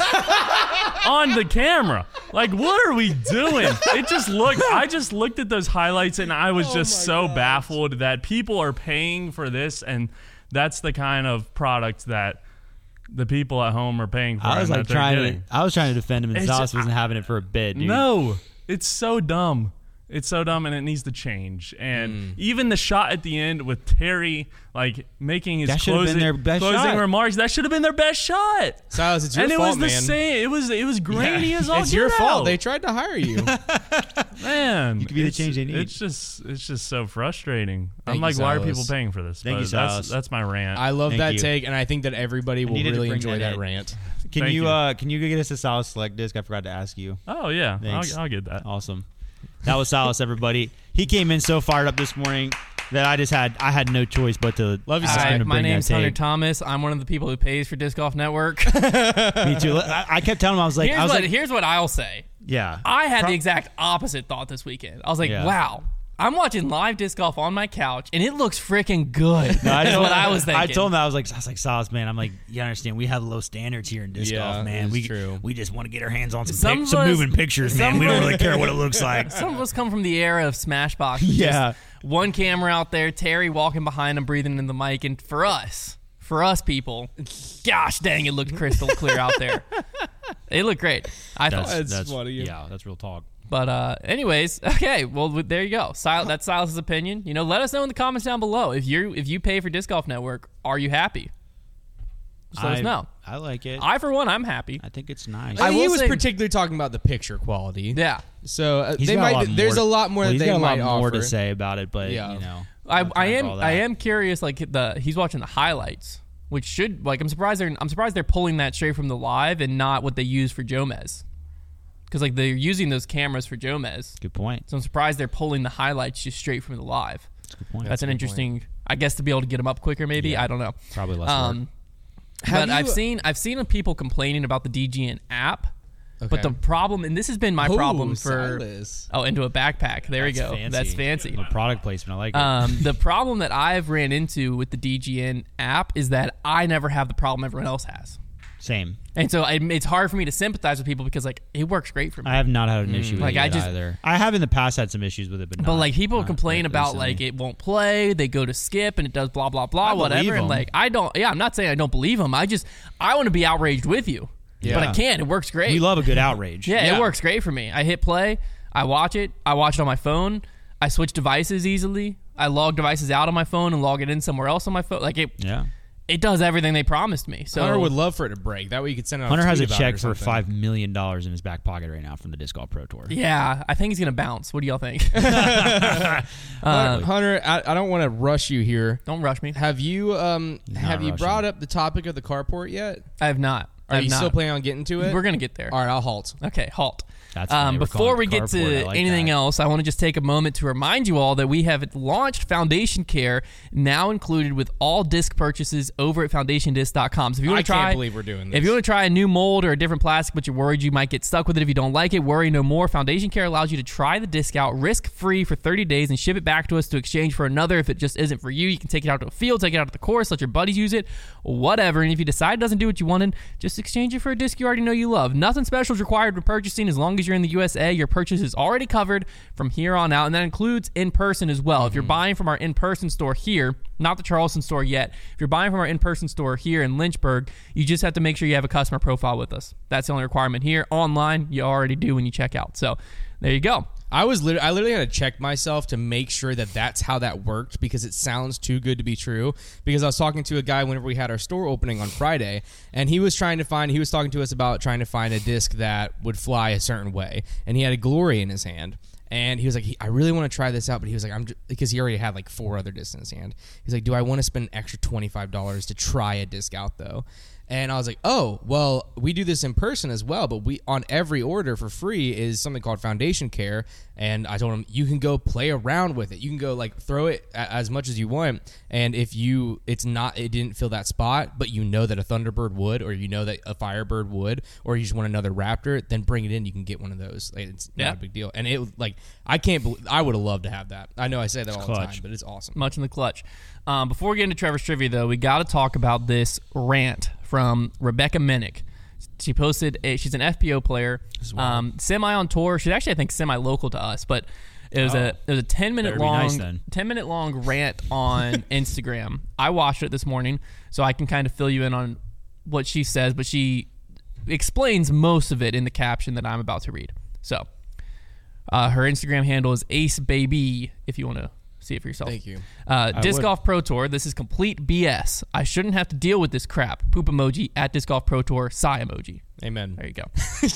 on the camera. Like, what are we doing? It just looked. I just looked at those highlights and I was just so baffled that people are paying for this, and that's the kind of product that the people at home are paying for. I was and like that they're trying getting. to. I was trying to defend him, and It's- Silas wasn't having it for a bit. Dude. No, it's so dumb. It's so dumb, and it needs to change. And Mm. even the shot at the end with Terry, like making his That should have been closing, their best closing shot. remarks, that should have been their best shot. Silas, it's your and it fault, was the man. same. It was it was grainy as all It's your get fault. out. They tried to hire you. Man, You could be the it's- change they need. It's just it's just so frustrating. Thank I'm you, like, why are Silas. people paying for this? Thank But you, that's, Silas. That's my rant. I love Thank that you. take, and I think that everybody will needed to really bring enjoy that that in. rant. Can Thank you, you. uh can you go get us a Silas Select disc? I forgot to ask you. oh yeah, Thanks. I'll, I'll get that. Awesome. That was Silas, everybody. He came in so fired up this morning that I just had I had no choice but to Love you, ask Silas. him Hi, to my bring name's that Hunter tape. Thomas. I'm one of the people who pays for Disc Golf Network. Me too. I, I kept telling him I was like here's I was what like here's what I'll say. yeah. I had Pro- the exact opposite thought this weekend. I was like, Yeah. wow, I'm watching live disc golf on my couch, and it looks freaking good. No, I That's told what him- I was thinking. I told him that I was like, I was like, Silas, man. I'm like, you understand? We have low standards here in disc Yeah, golf, man. it's We true. we just want to get our hands on some Some pic- of some us- moving pictures, man. some We of don't us- really care what it looks like. Some of us come from the era of Smashbox. with Yeah. just one camera out there, Terry walking behind him, breathing in the mic, and for us, for us people, gosh dang, it looked crystal clear out there. It looked great. I thought. That's that's funny. Yeah, that's real talk. But uh, anyways, okay. Well, w- there you go. Sil- that's Silas's opinion. You know, let us know in the comments down below if you if you pay for Disc Golf Network, are you happy? Just let I, us know. I like it. I, for one, I'm happy. I think it's nice. I I he will was say- particularly talking about the picture quality. Yeah. So uh, He's they got might. a lot more there's to- a lot more well, that he's they got a might lot more offer. to say about it, but Yeah. you know, I, no I time for am all I that. am curious. Like the he's watching the highlights, which should like I'm surprised they're I'm surprised they're pulling that straight from the live and not what they use for Jomez, because like they're using those cameras for Jomez. Good point. So I'm surprised they're pulling the highlights just straight from the live. That's a good point. That's, an interesting. I guess to be able to get them up quicker, maybe. Yeah. I don't know. Probably less work. Um, Have but I've you- seen I've seen people complaining about the D G N app. But Okay. the problem, and this has been my Ooh, problem for Silas. oh, into a backpack. There That's we go. fancy. That's fancy. The product placement. I like it. Um, the problem that I've ran into with the D G N app is that I never have the problem everyone else has, Same. and so it, it's hard for me to sympathize with people because like it works great for me. I have not had an issue with Like, it I just- either. I have in the past had some issues with it, but But not, like people not complain that about recently. like it won't play. They go to skip and it does blah blah blah I whatever. believe And 'em. like I don't. Yeah, I'm not saying I don't believe them. I just I want to be outraged with you. Yeah. But I can't. It works great. We love a good outrage. yeah, Yeah. it works great for me. I hit play. I watch it. I watch it on my phone. I switch devices easily. I log devices out on my phone and log it in somewhere else on my phone. Like it, Yeah. it does everything they promised me. So Hunter would love for it to break. That way you could send out. Hunter a has a tweet about it check or for something. five million dollars in his back pocket right now from the Disc Golf Pro Tour. yeah, I think he's gonna bounce. What do y'all think? But, Hunter, I, I don't want to rush you here. Don't rush me. Have you um not have you rushing. brought up the topic of the carport yet? I have not. I Are have you not. still planning on getting to it? We're gonna get there. All right, I'll halt. Okay, halt. That's funny. Um, We're before calling we it get carport. I to like anything that. else, I want to just take a moment to remind you all that we have launched Foundation Care, now included with all disc purchases over at foundation disc dot com. So if you I want to try, can't believe we're doing this. If you want to try a new mold or a different plastic, but you're worried you might get stuck with it if you don't like it, worry no more. Foundation Care allows you to try the disc out risk-free for thirty days and ship it back to us to exchange for another if it just isn't for you. You can take it out to a field, take it out to the course, let your buddies use it, whatever. And if you decide it doesn't do what you wanted, just exchange it for a disc you already know you love. Nothing special is required when purchasing as long as as you're in the U S A, your purchase is already covered from here on out, and that includes in-person as well. Mm-hmm. If you're buying from our in-person store here, not the Charleston store yet, if you're buying from our in-person store here in Lynchburg, you just have to make sure you have a customer profile with us. That's the only requirement here. Online, you already do when you check out. So there you go. I was literally, I literally had to check myself to make sure that that's how that worked, because it sounds too good to be true. Because I was talking to a guy whenever we had our store opening on Friday, and he was trying to find, he was talking to us about trying to find a disc that would fly a certain way, and he had a Glory in his hand. And he was like, he, I really want to try this out, but he was like, I'm just, because he already had like four other discs in his hand. He's like, do I want to spend an extra twenty-five dollars to try a disc out though? And I was like, oh, well, we do this in person as well, but we on every order for free is something called Foundation Care. And I told him, you can go play around with it. You can go like throw it a- as much as you want. And if you, it's not, it didn't fill that spot, but you know that a Thunderbird would, or you know that a Firebird would, or you just want another Raptor, then bring it in. You can get one of those. Like, it's not Yeah. a big deal. And it like, I can't believe, I would have loved to have that. I know I say that all clutch. the time, but it's awesome. Much in the clutch. Um, before we get into Trevor's trivia, though, we got to talk about this rant from Rebecca Minnick. She posted, a, she's an F P O player, um, semi on tour. She's actually, I think, semi local to us, but it was Oh. a it was a ten minute Better be long nice then. ten minute long rant on Instagram. I watched it this morning, so I can kind of fill you in on what she says, but she explains most of it in the caption that I'm about to read. So, uh, her Instagram handle is Ace Baby. If you want to see it for yourself. Thank you. Uh, I Disc would. Golf Pro Tour. This is complete B S. I shouldn't have to deal with this crap. Poop emoji at Disc Golf Pro Tour. Sigh emoji. Amen. There you go.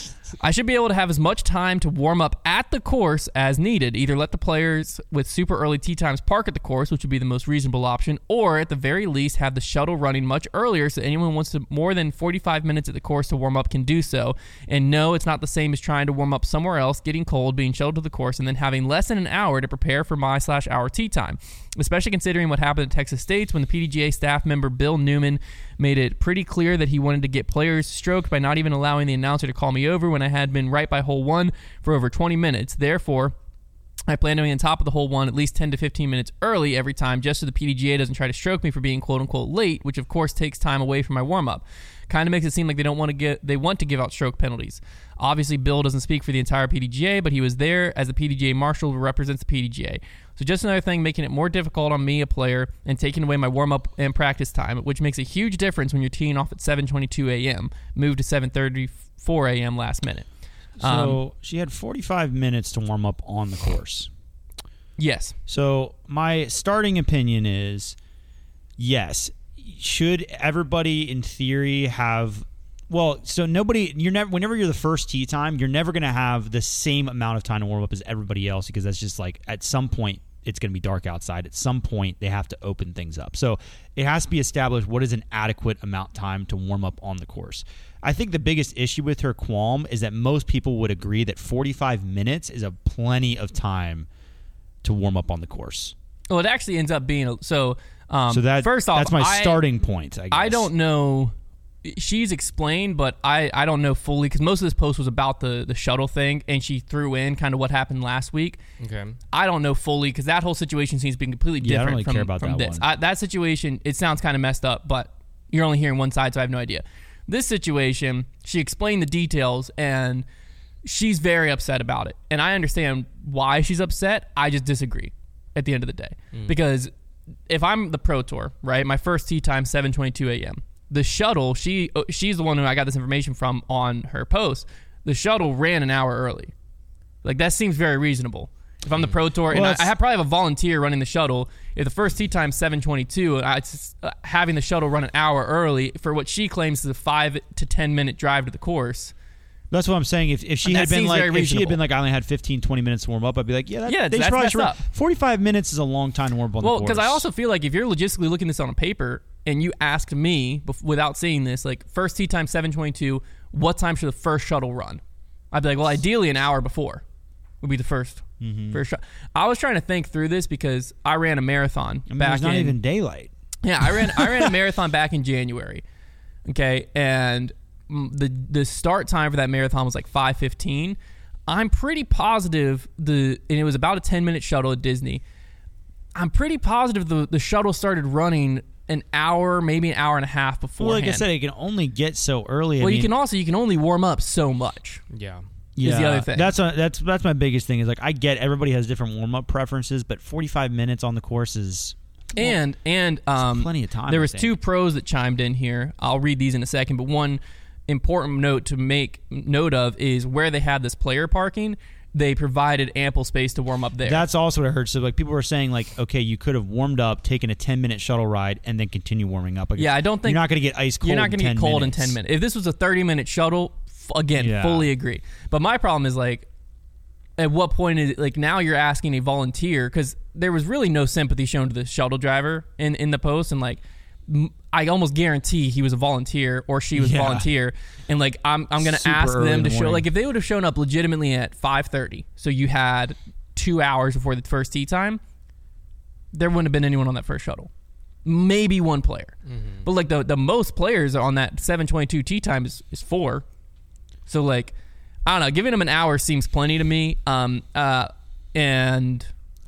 I should be able to have as much time to warm up at the course as needed. Either let the players with super early tee times park at the course, which would be the most reasonable option, or at the very least have the shuttle running much earlier so anyone who wants to more than forty-five minutes at the course to warm up can do so. And no, it's not the same as trying to warm up somewhere else, getting cold, being shuttled to the course, and then having less than an hour to prepare for my slash our tee time. Especially considering what happened at Texas State when the P D G A staff member Bill Newman made it pretty clear that he wanted to get players stroked by not even allowing the announcer to call me over when I had been right by hole one for over twenty minutes. Therefore, I plan to be on top of the hole one at least ten to fifteen minutes early every time, just so the P D G A doesn't try to stroke me for being quote-unquote late, which of course takes time away from my warm-up. Kind of makes it seem like they don't want to get they want to give out stroke penalties. Obviously, Bill doesn't speak for the entire P D G A, but he was there as the P D G A marshal who represents the P D G A. So just another thing making it more difficult on me, a player, and taking away my warm-up and practice time, which makes a huge difference when you're teeing off at seven twenty-two a.m., moved to seven thirty-four a.m. last minute. So Um, she had forty-five minutes to warm up on the course. Yes. So my starting opinion is, yes, should everybody in theory have, well, so nobody, you're never, whenever you're the first tee time, you're never going to have the same amount of time to warm up as everybody else, because that's just like, at some point, it's going to be dark outside. At some point, they have to open things up. So it has to be established what is an adequate amount of time to warm up on the course. I think the biggest issue with her qualm is that most people would agree that forty-five minutes is a plenty of time to warm up on the course. Well, it actually ends up being a, so. Um, So that first off, that's my I, starting point. I guess. I don't know. She's explained, but I, I don't know fully because most of this post was about the, the shuttle thing, and she threw in kind of what happened last week. Okay. I don't know fully because that whole situation seems to be completely Yeah, I don't different really from, care about from that this. one. I, that situation, it sounds kind of messed up, but you're only hearing one side, so I have no idea. This situation, she explained the details, and she's very upset about it. And I understand why she's upset. I just disagree at the end of the day. Mm. Because if I'm the Pro Tour, right, my first tee time, seven twenty-two a.m., the shuttle, she she's the one who I got this information from on her post. The shuttle ran an hour early. Like, that seems very reasonable. If I'm the Pro Tour, and Well, I, it's- I have probably have a volunteer running the shuttle, if the first tee time seven twenty-two, I, it's, uh, having the shuttle run an hour early for what she claims is a five to ten minute drive to the course. That's what I'm saying. If, if she That had been seems like, very if she had reasonable. been like, I only had fifteen, twenty minutes to warm up, I'd be like, yeah, that, Yeah, they that's should probably messed should- up. forty-five minutes is a long time to warm up on Well, the course. because I also feel like if you're logistically looking at this on a paper and you asked me bef- without seeing this, like first tee time seven twenty-two, what time should the first shuttle run? I'd be like, well, ideally an hour before would be the first Mm-hmm. first shot. I was trying to think through this because I ran a marathon I mean, back there's not in even daylight. yeah, I ran I ran a marathon back in January. Okay, and mm, the the start time for that marathon was like five fifteen. I'm pretty positive the and it was about a ten minute shuttle at Disney. I'm pretty positive the the shuttle started running an hour, maybe an hour and a half Well, beforehand. like I said, it can only get so early. I well, mean, you can also you can only warm up so much. Yeah. is the other thing. That's a, that's that's my biggest thing. Is like I get everybody has different warm up preferences, but forty-five minutes on the course is well, and and um, plenty of time. There I was think. two pros that chimed in here. I'll read these in a second, but one important note to make note of is where they had this player parking. They provided ample space to warm up there. That's also what I heard. So like people were saying like, okay, you could have warmed up, taken a ten minute shuttle ride, and then continue warming up. Like, yeah, I don't think you're not going to get ice cold. You're not going to to get cold minutes. in ten minutes. If this was a thirty minute shuttle, f- again, Yeah. fully agree. But my problem is like, at what point is it, like now you're asking a volunteer, because there was really no sympathy shown to the shuttle driver in in the post, and like m- I almost guarantee he was a volunteer or she was Yeah. a volunteer, and like I'm I'm gonna Super ask early them in to the show, morning. like if they would have shown up legitimately at five thirty, so you had two hours before the first tee time, there wouldn't have been anyone on that first shuttle. Maybe one player, Mm-hmm. but like the the most players on that seven twenty-two tee time is, is four. So like I don't know, giving them an hour seems plenty to me. Um uh and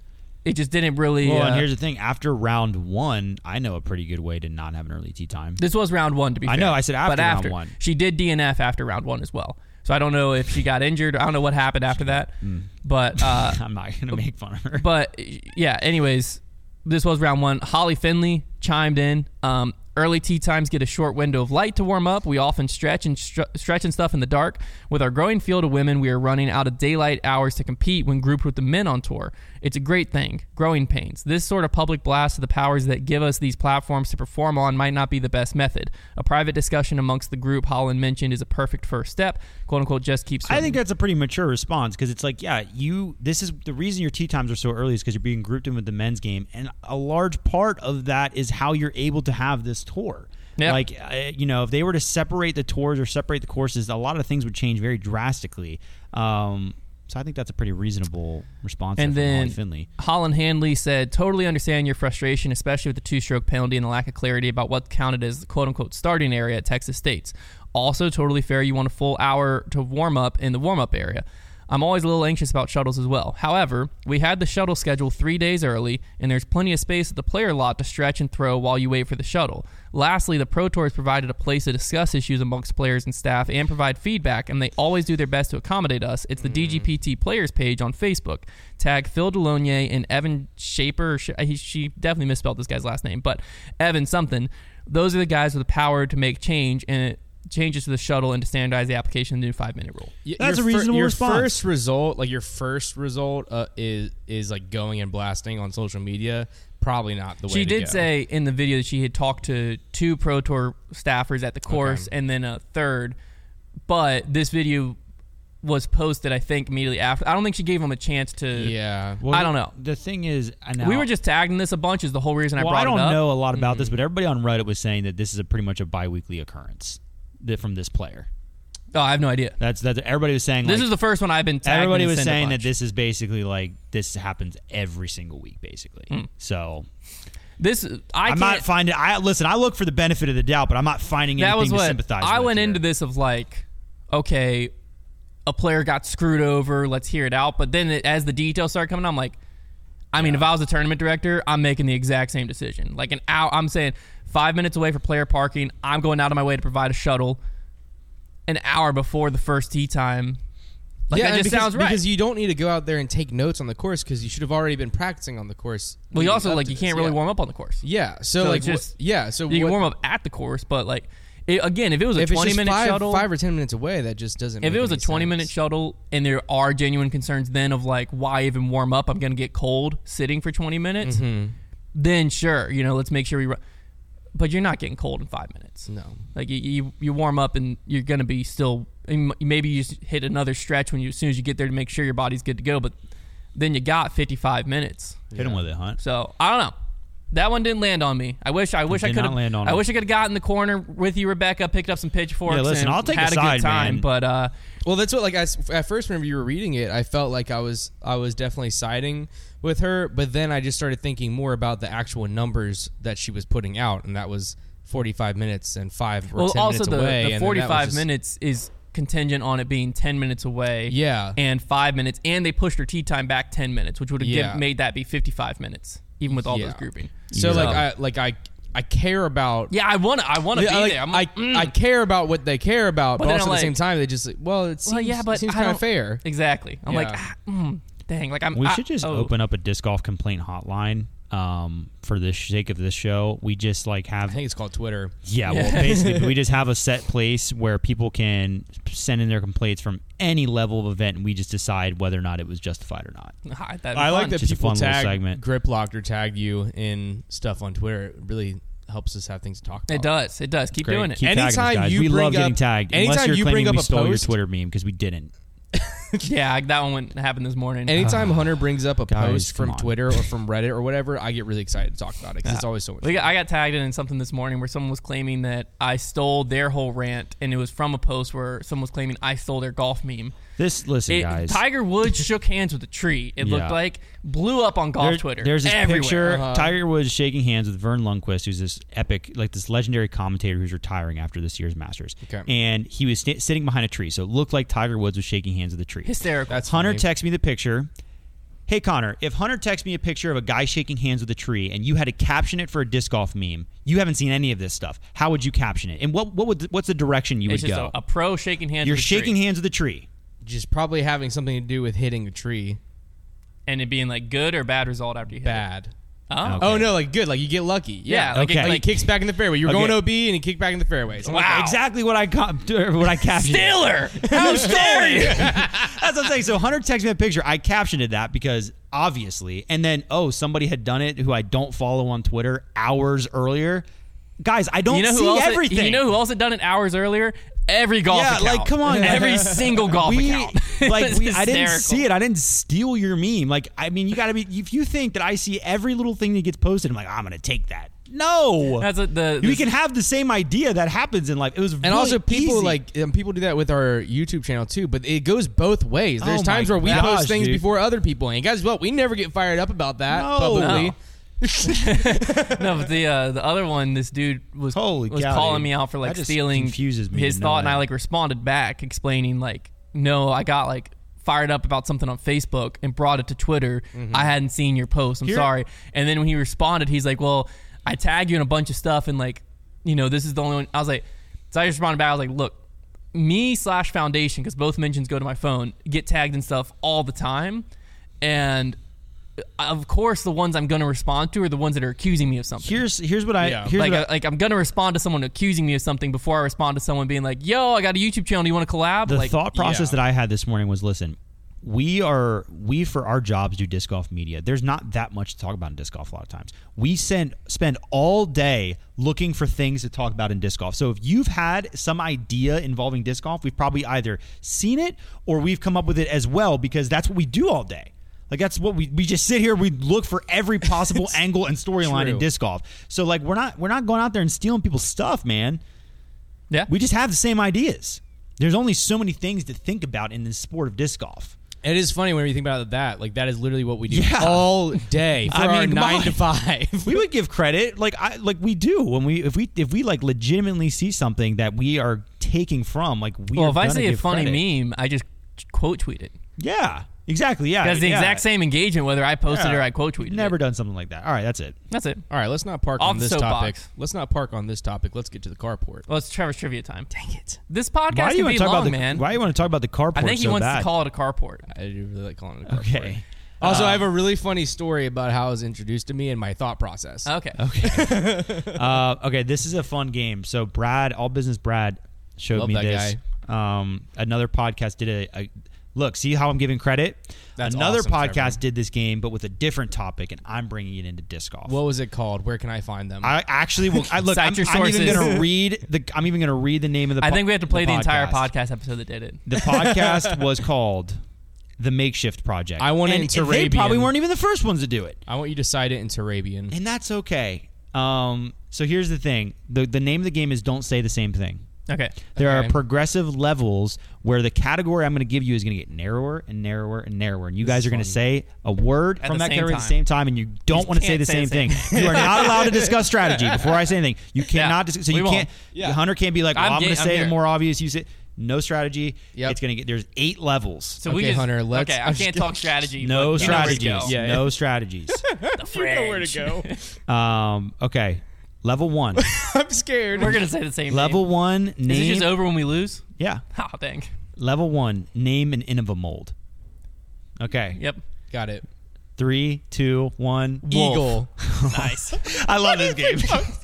it just didn't really. Well, uh, and here's the thing: after round one, I know a pretty good way to not have an early tee time. This was round one, to be I fair. know, I said after but round after, one. She did D N F after round one as well. So I don't know if she got injured. I don't know what happened after that. But uh, I'm not going to make fun of her. but yeah, anyways, this was round one. Holly Finley chimed in. Um, early tee times get a short window of light to warm up. We often stretch and str- stretch and stuff in the dark. With our growing field of women, we are running out of daylight hours to compete when grouped with the men on tour. It's a great thing. Growing pains. This sort of public blast of the powers that give us these platforms to perform on might not be the best method. A private discussion amongst the group Holland mentioned is a perfect first step. "Quote unquote," just keep I think that's a pretty mature response because it's like, yeah, you. This is the reason your tee times are so early is because you're being grouped in with the men's game, and a large part of that is how you're able to have this tour. Yeah. Like, uh, you know, if they were to separate the tours or separate the courses, a lot of things would change very drastically. Um, so I think that's a pretty reasonable response. And there from then Holly Finley. Holland Handley said, "Totally understand your frustration, especially with the two-stroke penalty and the lack of clarity about what counted as the quote-unquote starting area at Texas State's. Also, totally fair you want a full hour to warm up in the warm-up area. I'm always a little anxious about shuttles as well. However, we had the shuttle schedule three days early, and there's plenty of space at the player lot to stretch and throw while you wait for the shuttle. Lastly, the Pro Tour has provided a place to discuss issues amongst players and staff and provide feedback, and they always do their best to accommodate us. It's the D G P T Players page on Facebook. Tag Phil Delonier and Evan Shaper. He, she definitely misspelled this guy's last name, but Evan something. Those are the guys with the power to make change and changes to the shuttle and to standardize the application of the new five-minute rule." Y- That's your a reasonable your response. first result, like your first result, uh, is is like going and blasting on social media. Probably not the way. She to did go. say in the video that she had talked to two Pro Tour staffers at the course Okay. and then a third, but this video was posted, I think, immediately after. I don't think she gave them a chance to. Yeah. Well, I don't know. The thing is, I know We were just tagging this a bunch is the whole reason I well, brought I don't it up. know a lot about this, but everybody on Reddit was saying that this is a pretty much a bi-weekly occurrence that from this player. Oh, I have no idea. That's that. Everybody was saying This like, is the first one I've been tagged. everybody and was sent a saying that bunch. this is basically like this happens every single week, basically. Hmm. So This I I'm can't. not finding. I listen. I look for the benefit of the doubt, but I'm not finding that anything was to what sympathize. I with went here. into this of like, okay, a player got screwed over. Let's hear it out. But then it, as the details start coming, I'm like, I mean, if I was a tournament director, I'm making the exact same decision. Like an hour, I'm saying five minutes away for player parking. I'm going out of my way to provide a shuttle. An hour before the first tee time. Like yeah, that and just because, sounds right. Because you don't need to go out there and take notes on the course because you should have already been practicing on the course. well, you leading also up like to you this. can't really yeah. warm up on the course. Yeah, so, So like it's just- what- yeah, so You what, can warm up at the course, but like it, again, if it was a if it's twenty just minute five, shuttle, five or ten minutes away, that just doesn't. if make it was a any twenty minute sense. shuttle and there are genuine concerns then of like why even warm up? I'm going to get cold sitting for twenty minutes. Mm-hmm. Then sure, you know, let's make sure we. Run. But you're not getting cold in five minutes. No. Like you, you, you warm up and you're going to be still. Maybe you just hit another stretch when you as soon as you get there to make sure your body's good to go. But then you got fifty-five minutes. Hit him with it, Hunt. So I don't know. That one didn't land on me. I wish I wish I did could not have land on I him. wish I could have gotten in the corner with you, Rebecca, picked up some pitchforks Yeah, listen, and I'll take had a a, side, good time. man. But uh, Well, that's what like I, at first whenever you were reading it, I felt like I was I was definitely siding with her, but then I just started thinking more about the actual numbers that she was putting out, and that was forty-five minutes and five or well, ten also minutes the, away. the and then that was forty-five just- minutes is contingent on it being ten minutes away. Yeah. and five minutes, and they pushed her tee time back ten minutes, which would have Yeah. given, made that be fifty-five minutes, even with all Yeah. those grouping. So Yeah. like I like I I care about. Yeah, I want to. I want to be I, like, there. I'm like, I, mm. I care about what they care about, but, But then also I'm at the same like- time they just like, well, it seems, Well, yeah, but seems I kind of don't- fair. Exactly. I'm like, Yeah. ah, mm, dang. Like I'm. We I- should just oh. open up a disc golf complaint hotline um, for the sake of this show. We just like have I think it's called Twitter. yeah, well, basically we just have a set place where people can send in their complaints from any level of event, and we just decide whether or not it was justified or not. Ah, that'd be I like fun. that Just a people fun little tag segment. Grip Locked or tag you in stuff on Twitter. It really helps us have things to talk about. It does. It does. Keep Great. doing it. Keep tagging us, Anytime guys. you we bring love getting up- tagged. Unless anytime you're you claiming bring up we a stole your post- Twitter meme because we didn't. Yeah, that one wouldn't happen this morning. Anytime Hunter brings up a Guys, post come from on. Twitter or from Reddit or whatever, I get really excited to talk about it because it's Yeah. always so much We fun. got, I got tagged in something this morning where someone was claiming that I stole their whole rant, and it was from a post where someone was claiming I stole their golf meme. This listen, It, guys. Tiger Woods shook hands with a tree. It Yeah. looked like blew up on golf There- Twitter. There's this everywhere. picture. Uh-huh. Tiger Woods shaking hands with Vern Lundquist, who's this epic, like this legendary commentator who's retiring after this year's Masters. Okay. And he was sta sitting behind a tree, so it looked like Tiger Woods was shaking hands with a tree. Hysterical. That's Hunter funny. texts me the picture. Hey Connor, if Hunter texts me a picture of a guy shaking hands with a tree and you had to caption it for a disc golf meme, you haven't seen any of this stuff. How would you caption it? And what what would what's the direction you It's would just go? a, a pro shaking hands. You're with a shaking tree. hands with a tree. Just probably having something to do with hitting a tree. and it being like good or bad result after you hit Bad. it. Oh, Okay. Oh no, like good, like you get lucky. Yeah, Yeah, like, okay. it, like it kicks back in the fairway. You're Okay. going O B and you kick back in the fairway. So Wow. Exactly what I co- what I captioned. Stealer. How dare you? That's what I'm saying. So Hunter texted me a picture. I captioned it that because obviously, and then oh, somebody had done it who I don't follow on Twitter hours earlier. Guys, I don't You know who see else? had- everything. you know who else had done it hours earlier? Every golf Yeah, account. like, come on, Every guys. single golf we, account. like It's we, I didn't hysterical. see it. I didn't steal your meme. Like I mean, you got to be. If you think that I see every little thing that gets posted, I'm like, I'm gonna take that. No, That's what the, we the can have the same idea that happens in life. It was And really also, people easy. like um, people do that with our YouTube channel too. But it goes both ways. There's Oh my times where we gosh, post things dude. before other people, and guys, well, we never get fired up about that No. publicly. No. no, but the uh, the other one, this dude was Holy was cow, calling dude. me out for like That just stealing confuses me his to no thought, and I end. like responded back explaining like, no, I got like fired up about something on Facebook and brought it to Twitter. I hadn't seen your post. I'm Here- sorry. And then when he responded, he's like, well, I tag you in a bunch of stuff, and like, you know, this is the only one. I was like, so I just responded back. I was like, look, me slash foundation, because both mentions go to my phone, get tagged and stuff all the time, and of course the ones I'm going to respond to are the ones that are accusing me of something. here's here's what I Yeah. here's like, what I, like I'm gonna respond to someone accusing me of something before I respond to someone being like, "Yo, I got a YouTube channel. Do you want to collab?" the like, thought process yeah. that I had this morning was, listen, we are we for our jobs do disc golf media. There's not that much to talk about in disc golf a lot of times. We send spend all day looking for things to talk about in disc golf. So if you've had some idea involving disc golf, we've probably either seen it or we've come up with it as well, because that's what we do all day. Like that's what we we just sit here, we look for every possible angle and storyline in true. disc golf. So like we're not we're not going out there and stealing people's stuff, man. yeah, We just have the same ideas. There's only so many things to think about in the sport of disc golf. It is funny when you think about that. Like that is literally what we do Yeah. all day for I our mean, come nine on. to five. We would give credit, like I like we do when we if we if we like legitimately see something that we are taking from, like we. well, are if I gonna say a give funny credit. meme, I just quote tweet it. yeah, exactly, yeah, That's the yeah. exact same engagement whether I posted Yeah. or I quote tweeted. Never it. done something like that. All right, that's it. That's it. All right, let's not park Off on the this soapbox. topic. Let's not park on this topic. Let's get to the carport. Well, it's Trevor's trivia time. Dang it! This podcast Why do you can want be to talk long, about the man. Why do you want to talk about the carport? I think he so wants bad? to call it a carport. I do really like calling it a carport. Okay. Also, Uh, I have a really funny story about how it was introduced to me and my thought process. Okay. Okay. uh, okay, this is a fun game. So Brad, All Business Brad, showed Love me that this. Um, another podcast did a, a look. See how I'm giving credit. That's another awesome, podcast Trevor. did this game, but with a different topic, and I'm bringing it into disc golf. What was it called? Where can I find them? I actually will. I look. I'm, Cite your I'm even sources. going to read the. I'm even going to read the name of the. I po- think we have to play the, entire podcast. podcast episode that did it. The podcast was called The Makeshift Project. I want it and in They probably Turabian. weren't even the first ones to do it. I want you to cite it in Turabian. And that's okay. Um, so here's the thing. The the name of the game is Don't Say the Same Thing. Okay. There Okay. are progressive levels where the category I'm going to give you is going to get narrower and narrower and narrower. And you guys is are going to fun. say a word At from the that same category at the time. same time, and you don't You want to say can't the say same the same thing. You are not allowed to discuss strategy before I say anything. You cannot. Yeah, dis- so we you won't. can't. Yeah. Hunter can't be like, well, I'm I'm, going ga- to I'm say here. the more obvious. You say no strategy. Yep. It's going to get. There's eight levels. So we Okay, just, Hunter, let's- okay, I I'm can't just talk strategy. No but you know where to strategies. go. Yeah, No strategies. The fringe. go. Um, okay. Level one. I'm scared. We're gonna say the same. Level name. one. Is it Name. just over when we lose? Yeah. Oh dang. Level one. Name an Innova mold. Okay. Yep. Got it. Three, two, one. Wolf. Eagle. Nice. I love this game.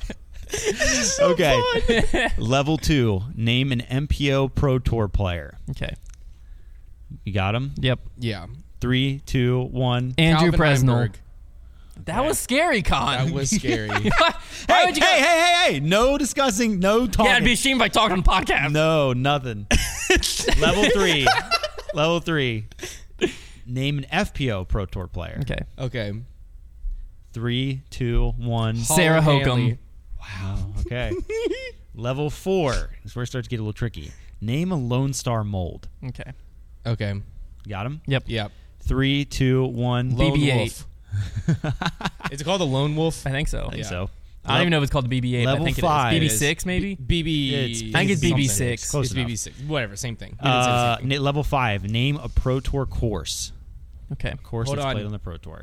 Okay. Level two. Name an M P O Pro Tour player. Okay. You got him? Yep. Yeah. Three, two, one. Andrew Calvin Presnell. Heimberg. That was scary, Con. That was scary. Why Hey, would hey, you go- hey, hey, hey. No discussing, no talking. Yeah, I'd be ashamed by talking on the podcast. No, nothing. Level three. Level three. Name an F P O Pro Tour player. Okay. Okay. Three, two, one. Sarah Holly Hokum. Hanley. Wow. Okay. Level four. This is where it starts to get a little tricky. Name a Lone Star mold. Okay. Okay. Got him? Yep. Yep. Three, two, one. Lone B B eight. Wolf. Is it called the Lone Wolf? I think so. I think Yeah. so. I don't even know if it's called the B B eight. But I Level think five. it is. It B B six maybe. B B. It's- I think it's B B something. six. Close It's enough. B B six. Whatever. Same thing. Uh, Same thing. na- level five. Name a Pro Tour course. Okay. Course Hold that's on. played on the Pro Tour.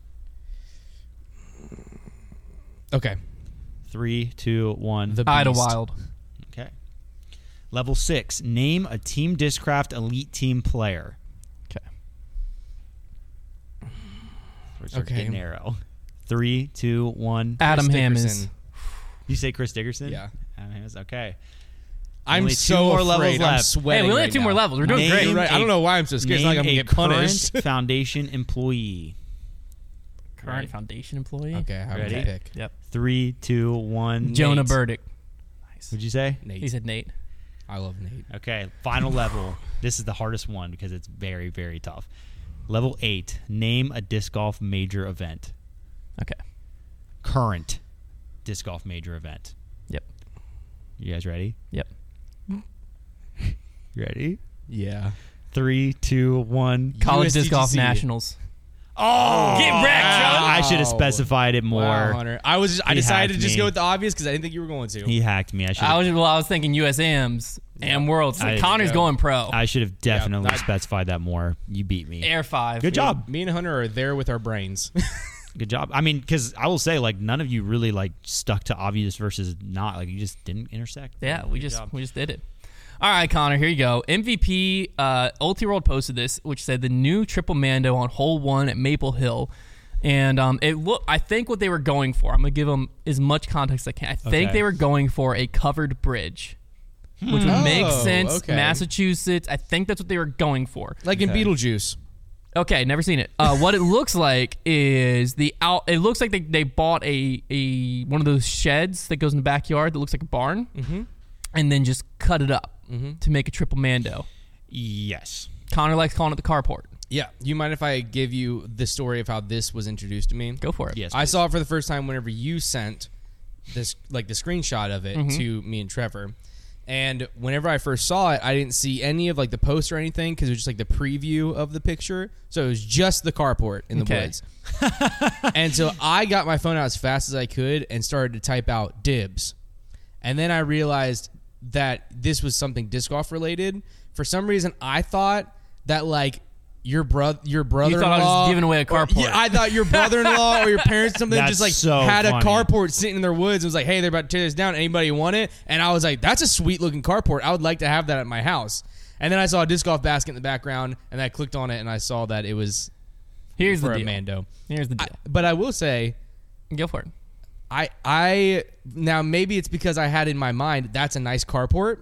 Okay. Three, two, one. The Idlewild. Okay. Level six. Name a Team Discraft Elite Team player. Okay. We're starting to Okay. get narrow. Three, two, one. Adam Chris Hammonds. Dickerson. You say Chris Dickerson? Yeah. Adam Hammonds. Okay. I'm Only two so more afraid. levels I'm left. sweating Hey, we only right have two now. more levels. We're doing Name great. You're right. I don't know why I'm so scared. It's not like I'm Name gonna a get punished. current Foundation employee. Current Ready? foundation employee. Okay, I have Ready? to pick. Yep. Three, two, one. Jonah Nate. Burdick. Nice. What'd you say? Nate. He said Nate. I love Nate. Okay, final level. This is the hardest one because it's very, very tough. Level eight. Name a disc golf major event. Okay. Current disc golf major event. Yep. You guys ready? Yep. You ready? Yeah. Three, two, one. College U S D G C. Disc Golf Nationals. Oh, Get wrecked, John. I should have specified it more. Wow, Hunter. I was. Just, I He decided to hacked just me. go with the obvious because I didn't think you were going to. He hacked me. I should. I was well. I was thinking U S Ams and Worlds. I- Connor's go. going pro. I should have definitely that- specified that more. You beat me. Air five. Good job. Me and Hunter are there with our brains. Good job. I mean, because I will say, like, none of you really like stuck to obvious versus not. Like, you just didn't intersect. Yeah, we Good just job. we just did it. All right, Connor, here you go. M V P, uh, Ulti World posted this, which said the new triple Mando on hole one at Maple Hill. And um, it look, I think what they were going for, I'm going to give them as much context as I can. I think Okay. they were going for a covered bridge, which would make Oh, sense. okay. Massachusetts, I think that's what they were going for. like in Okay. Beetlejuice. Okay, never seen it. Uh, what it looks like is the out. It looks like they, they bought a, a one of those sheds that goes in the backyard that looks like a barn, Mm-hmm. and then just cut it up Mm-hmm. to make a triple Mando. Yes. Connor likes calling it the carport. Yeah. You mind if I give you the story of how this was introduced to me? Go for it. Yes. I please. saw it for the first time whenever you sent this, like the screenshot of it Mm-hmm. to me and Trevor. And whenever I first saw it, I didn't see any of like the post or anything because it was just like the preview of the picture. So it was just the carport in the Okay. woods. And so I got my phone out as fast as I could and started to type out dibs. And then I realized that this was something disc golf related. For some reason, I thought that like your brother, your brother-in-law, thought I was just giving away a or- carport. yeah, I thought your brother-in-law or your parents, something That's just like so had a funny. carport sitting in their woods. It was like, hey, they're about to tear this down. Anybody want it? And I was like, that's a sweet looking carport. I would like to have that at my house. And then I saw a disc golf basket in the background, and I clicked on it, and I saw that it was Here's for the a deal. Mando. Here's the deal. I, but I will say, Go for it. I I now maybe it's because I had in my mind that's a nice carport,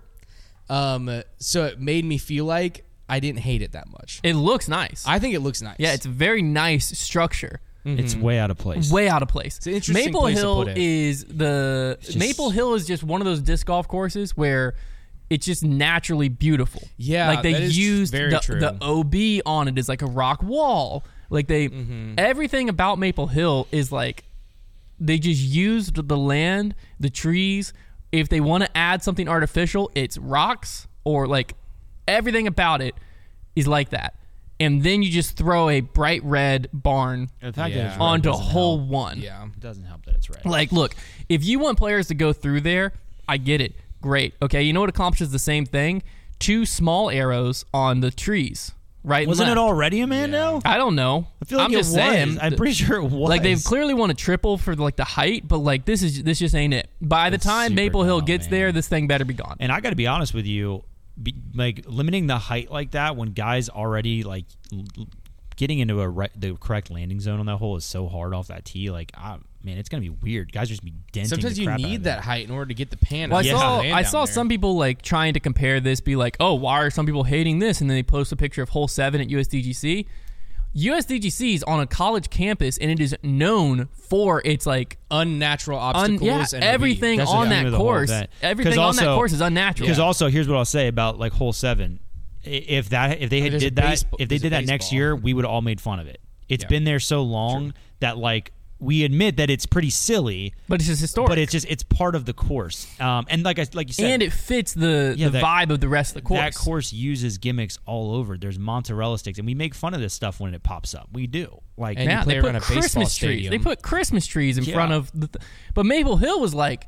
um, so it made me feel like I didn't hate it that much. It looks nice. I think it looks nice. yeah, it's a very nice structure. It's way out of place. Way out of place. an interesting Maple place to Hill put it. is the just- Maple Hill is just one of those disc golf courses where it's just naturally beautiful. Yeah, like they that is used very the, true. the O B on it is like a rock wall. Like they Mm-hmm. everything about Maple Hill is like they just used the land, the trees. If they want to add something artificial, it's rocks or like everything about it is like that. And then you just throw a bright red barn The fact Yeah. that it's red onto doesn't hole help. one. yeah. It doesn't help that it's red. Like, look, if you want players to go through there, I get it. Great. Okay, you know what accomplishes the same thing? Two small arrows on the trees right? and Wasn't left. it already a man now? I don't know. I feel like I'm it just was. saying. I'm pretty sure it was. Like they've clearly won a triple for like the height, but like this is this just ain't it. By the It's time super Maple Hill dumb, gets man. there, this thing better be gone. And I got to be honest with you, be, like limiting the height like that when guys already like l- l- getting into a re- the correct landing zone on that hole is so hard off that tee. Like, I, man, it's gonna be weird. Guys are just be denting. Sometimes the you crap out need of that it. height in order to get the pan. Well, I up. Yeah. saw Land I down saw there. some people like trying to compare this, be like, oh, why are some people hating this? And then they post a picture of hole seven at U S D G C. U S D G C is on a college campus, and it is known for its like unnatural un- obstacles yeah, and everything That's the on thing that with the whole course. event. Everything 'Cause on that also- course is unnatural. Because also, here's what I'll say about like hole seven. I- If that if they had there's a did that baseball- if they there's a did that next baseball. year, we would have all made fun of it. It's Yeah. been there so long that like we admit that it's pretty silly, but it's just historic. but it's just it's part of the course. Um, and like I like you said, and it fits the, Yeah, the that- vibe of the rest of the course. that course uses gimmicks all over. There's mozzarella sticks, and we make fun of this stuff when it pops up. We do. Like And you yeah, play they put around a baseball Christmas trees. stadium. They put Christmas trees in Yeah. front of the. Th- but Maple Hill was like,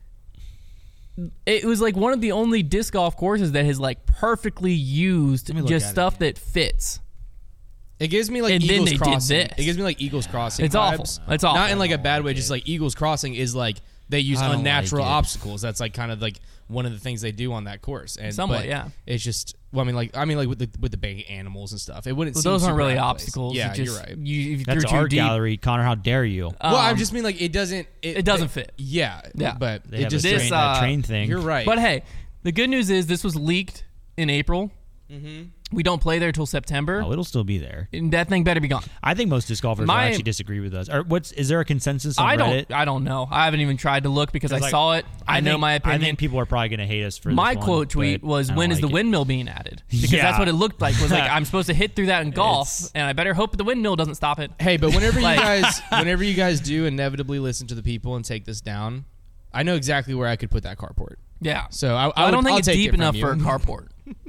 it was like one of the only disc golf courses that has like perfectly used Let me look just at it stuff that fits. It gives me like And then Eagles they did Crossing. this. It gives me like Eagles Crossing. It's awful. vibes. It's awful. Not in like a bad way. like Just it. like Eagles Crossing is like they use I don't unnatural like it. obstacles. That's like kind of like one of the things they do on that course. And Somewhat, but yeah. It's just well, I mean, like I mean, like with the with the big animals and stuff. It wouldn't. Well, seem those aren't super really out of place. obstacles. Yeah, you just, you're right. You, if you that's threw too art deep, gallery, Connor. How dare you? well, I um, just mean like it doesn't. It, It doesn't fit. Yeah, Yeah. But They it have just a this, train, uh, that train thing. you're right. But hey, the good news is this was leaked in April. Mm-hmm. We don't play there until September. Oh, it'll still be there. And that thing better be gone. I think most disc golfers My- will actually disagree with us. Or what's is there a consensus on I don't. Reddit? I don't know. I haven't even tried to look because I Like, saw it. I, know think- my opinion. I think people are probably going to hate us for my this one, quote tweet but was, I don't "When is like the it. windmill being added?" Because Yeah. that's what it looked like. Was like I'm supposed to hit through that in golf, It's- and I better hope the windmill doesn't stop it. Hey, but whenever Like- you guys, whenever you guys do inevitably listen to the people and take this down, I know exactly where I could put that carport. Yeah. So I, I, I would- don't think I'll it's take deep it from enough you. for a carport.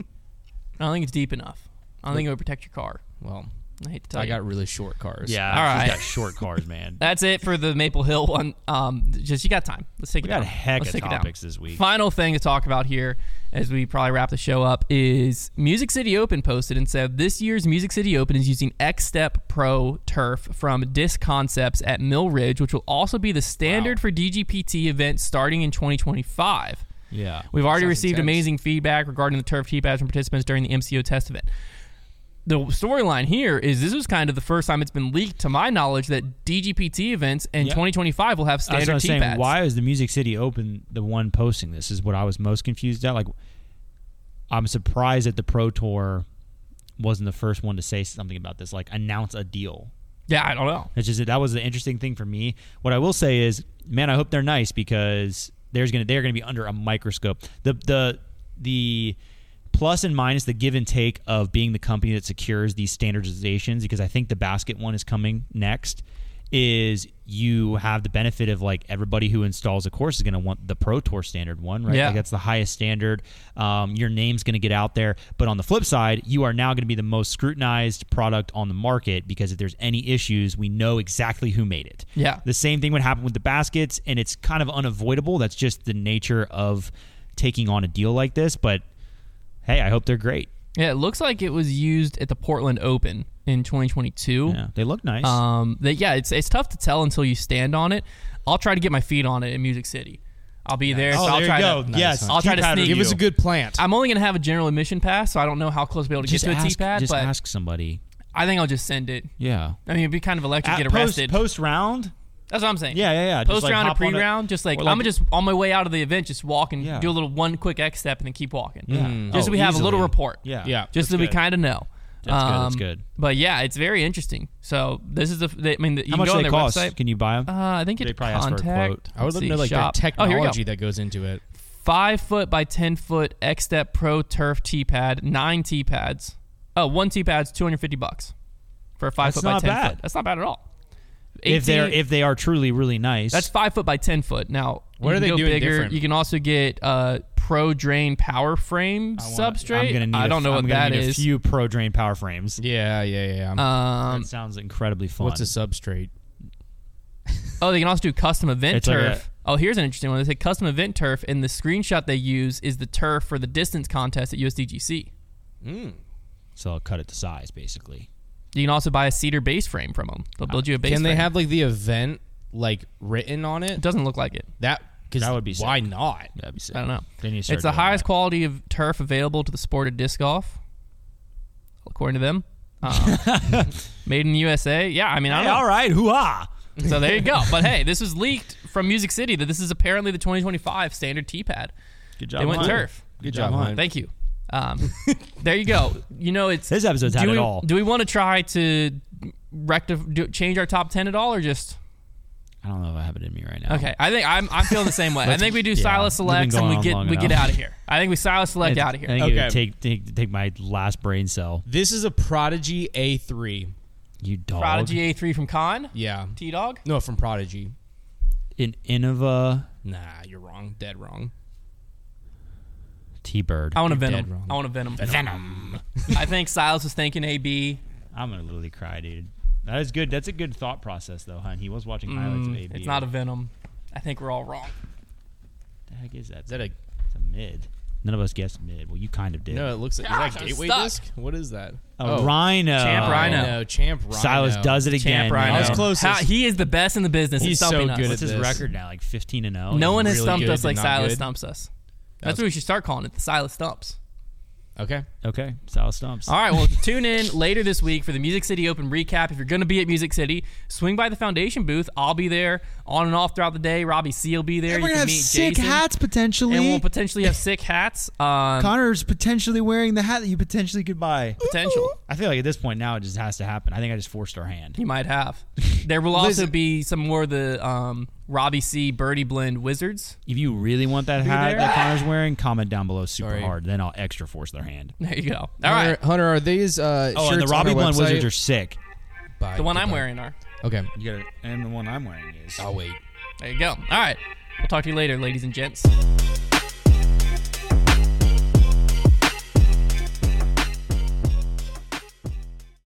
I don't think it's deep enough. I don't think it would protect your car. Well, I hate to tell I you. got really short cars. Yeah, All she's right. got short cars, man. That's it for the Maple Hill one. Um, just you got time. Let's take We it got down. a heck Let's of take it down. topics this week. Final thing to talk about here, as we probably wrap the show up, is Music City Open posted and said this year's Music City Open is using X-Step Pro turf from Disc Concepts at Mill Ridge, which will also be the standard Wow. for D G P T events starting in twenty twenty-five. Yeah. We've already Sounds received intense. amazing feedback regarding the turf tee pads from participants during the M C O test event. The storyline here is this was kind of the first time it's been leaked, to my knowledge, that D G P T events in Yeah. twenty twenty-five will have I was standard gonna tee say, pads. why is the Music City Open the one posting this? Is what I was most confused at. Like, I'm surprised that the Pro Tour wasn't the first one to say something about this. Like, announce a deal. Yeah, I don't know. It's just that was the interesting thing for me. What I will say is, man, I hope they're nice because there's gonna they're gonna be under a microscope. The the the plus and minus, the give and take of being the company that secures these standardizations, because I think the basket one is coming next, is you have the benefit of like everybody who installs a course is going to want the Pro Tour standard one, right? Yeah. Like that's the highest standard. Um, your name's going to get out there. But on the flip side, you are now going to be the most scrutinized product on the market because if there's any issues, we know exactly who made it. Yeah. The same thing would happen with the baskets, and it's kind of unavoidable. That's just the nature of taking on a deal like this. But hey, I hope they're great. Yeah, it looks like it was used at the Portland Open in twenty twenty-two. Yeah, they look nice. Um, they, yeah, it's it's tough to tell until you stand on it. I'll try to get my feet on it in Music City. I'll be there. so oh, I'll there try you go. To, Yes, I'll try to T-pad sneak. Give review. us a good plant. I'm only going to have a general admission pass, so I don't know how close I'll be able to just get to a ask, T-pad, just but ask somebody. I think I'll just send it. Yeah. I mean, it'd be kind of electric to At get arrested. Post, post round. That's what I'm saying. Yeah, yeah, yeah. Just, Post like, round or hop on it. pre round, just like, Or, like- I'm gonna just on my way out of the event, just walk and Yeah. do a little one quick X step and then keep walking. Yeah. Mm. Just so Oh, we have a little easily. report. Yeah. Yeah. Just That's so we good. kind of know. That's good. That's Um, good. But yeah, it's very interesting. So this is the. They, I mean, the, you How can much go do on they their cost? website. Can you buy them? Uh, I think They it's probably ask for a contact. quote. I would Let's love to see, know like shop. the Oh, here we go. technology that goes into it. Five foot by ten foot X Step Pro Turf T pad, nine T pads. Oh, one T pad's two hundred fifty bucks for a five That's foot by not ten bad. foot. That's not bad at all. if they're eighteen if they are truly really nice. That's five foot by ten foot. Now, What you are can they go doing bigger. different? You can also get uh, Pro Drain Power Frame I wanna- substrate. I'm gonna need I a- don't know I'm what gonna that need is. A few Pro Drain power frames. Yeah, yeah, yeah. yeah. Um, that sounds incredibly fun. What's a substrate? oh, they can also do custom event It's like turf. oh, here's an interesting one. They say custom event turf, and the screenshot they use is the turf for the distance contest at U S D G C. Mm. So they'll cut it to size, basically. You can also buy a cedar base frame from them. They'll build you a base Can they frame. have like the event like written on It it? doesn't look like it. That because That would be why sick. not? That'd be sick. I don't know. Then you start It's the doing highest that. quality of turf available to the sport of disc golf, according to them. Um, made in the U S A. Yeah, I mean, I Hey, don't know. all right, hoo-ha. So there you go. But hey, this was leaked from Music City that this is apparently the twenty twenty-five standard T-pad. Good job, They went Hunt. turf. Good job, Hunt. Thank you. Um, there you go. You know, it's This episode's had do it we, all. Do we want to try to rectif- do, change our top ten at all, or just I don't know if I have it in me right now. okay? I think I'm I'm feeling the same way. I Let's- think we do yeah, Silas we've been selects and going we on get long we get enough. out of here. I think we Silas select out of I here. think Okay. it would take, take take my last brain cell. This is a Prodigy A three. You dog. Prodigy A three from Con Yeah. T Dog. No, from Prodigy. In Innova Nah, you're wrong. Dead wrong. T-Bird. I want a You're Venom. dead wrong. I want a Venom. Venom. I think Silas was thinking A B. I'm gonna literally cry, dude. That is good. That's a good thought process, though, hon. He was watching highlights of A B. It's not a Venom. I think we're all wrong. What the heck is that? Is that a? It's a mid. None of us guessed mid. Well, you kind of did. No, it looks like Gosh, is that I'm Gateway stuck. disc? What is that? a Rhino. Champ Rhino. No, Champ Rhino. Silas does it again. Champ Rhino. man. I was closest. How, he is the best in the business. He's at stumping so us. good What's at his this. record now? Like fifteen and oh. No one has really stumped good, us but like not Silas good. stumps us. That That's was- what we should start calling it, the Silas Stumps. Okay. Okay, Silas stumps. All right, well, tune in later this week for the Music City Open recap. If you're going to be at Music City, swing by the Foundation booth. I'll be there on and off throughout the day. Robbie C will be there. And we're you gonna can have meet sick Jason. hats potentially. And we'll potentially have sick hats. Um, Connor's potentially wearing the hat that you potentially could buy. potential. I feel like at this point now it just has to happen. I think I just forced our hand. You might have. There will also Listen- be some more of the um, Robbie C Birdie Blend Wizards. If you really want that hat there? that Connor's wearing, comment down below super Sorry. hard. Then I'll extra force their hand. There you go. All Hunter, right. Hunter, are these uh, Oh, and the shirts Robbie on our Blunt website? Wizards are sick. Bye. The one I'm Goodbye. wearing are. Okay. You got it, and the one I'm wearing is. I'll wait. There you go. All right. We'll talk to you later, ladies and gents.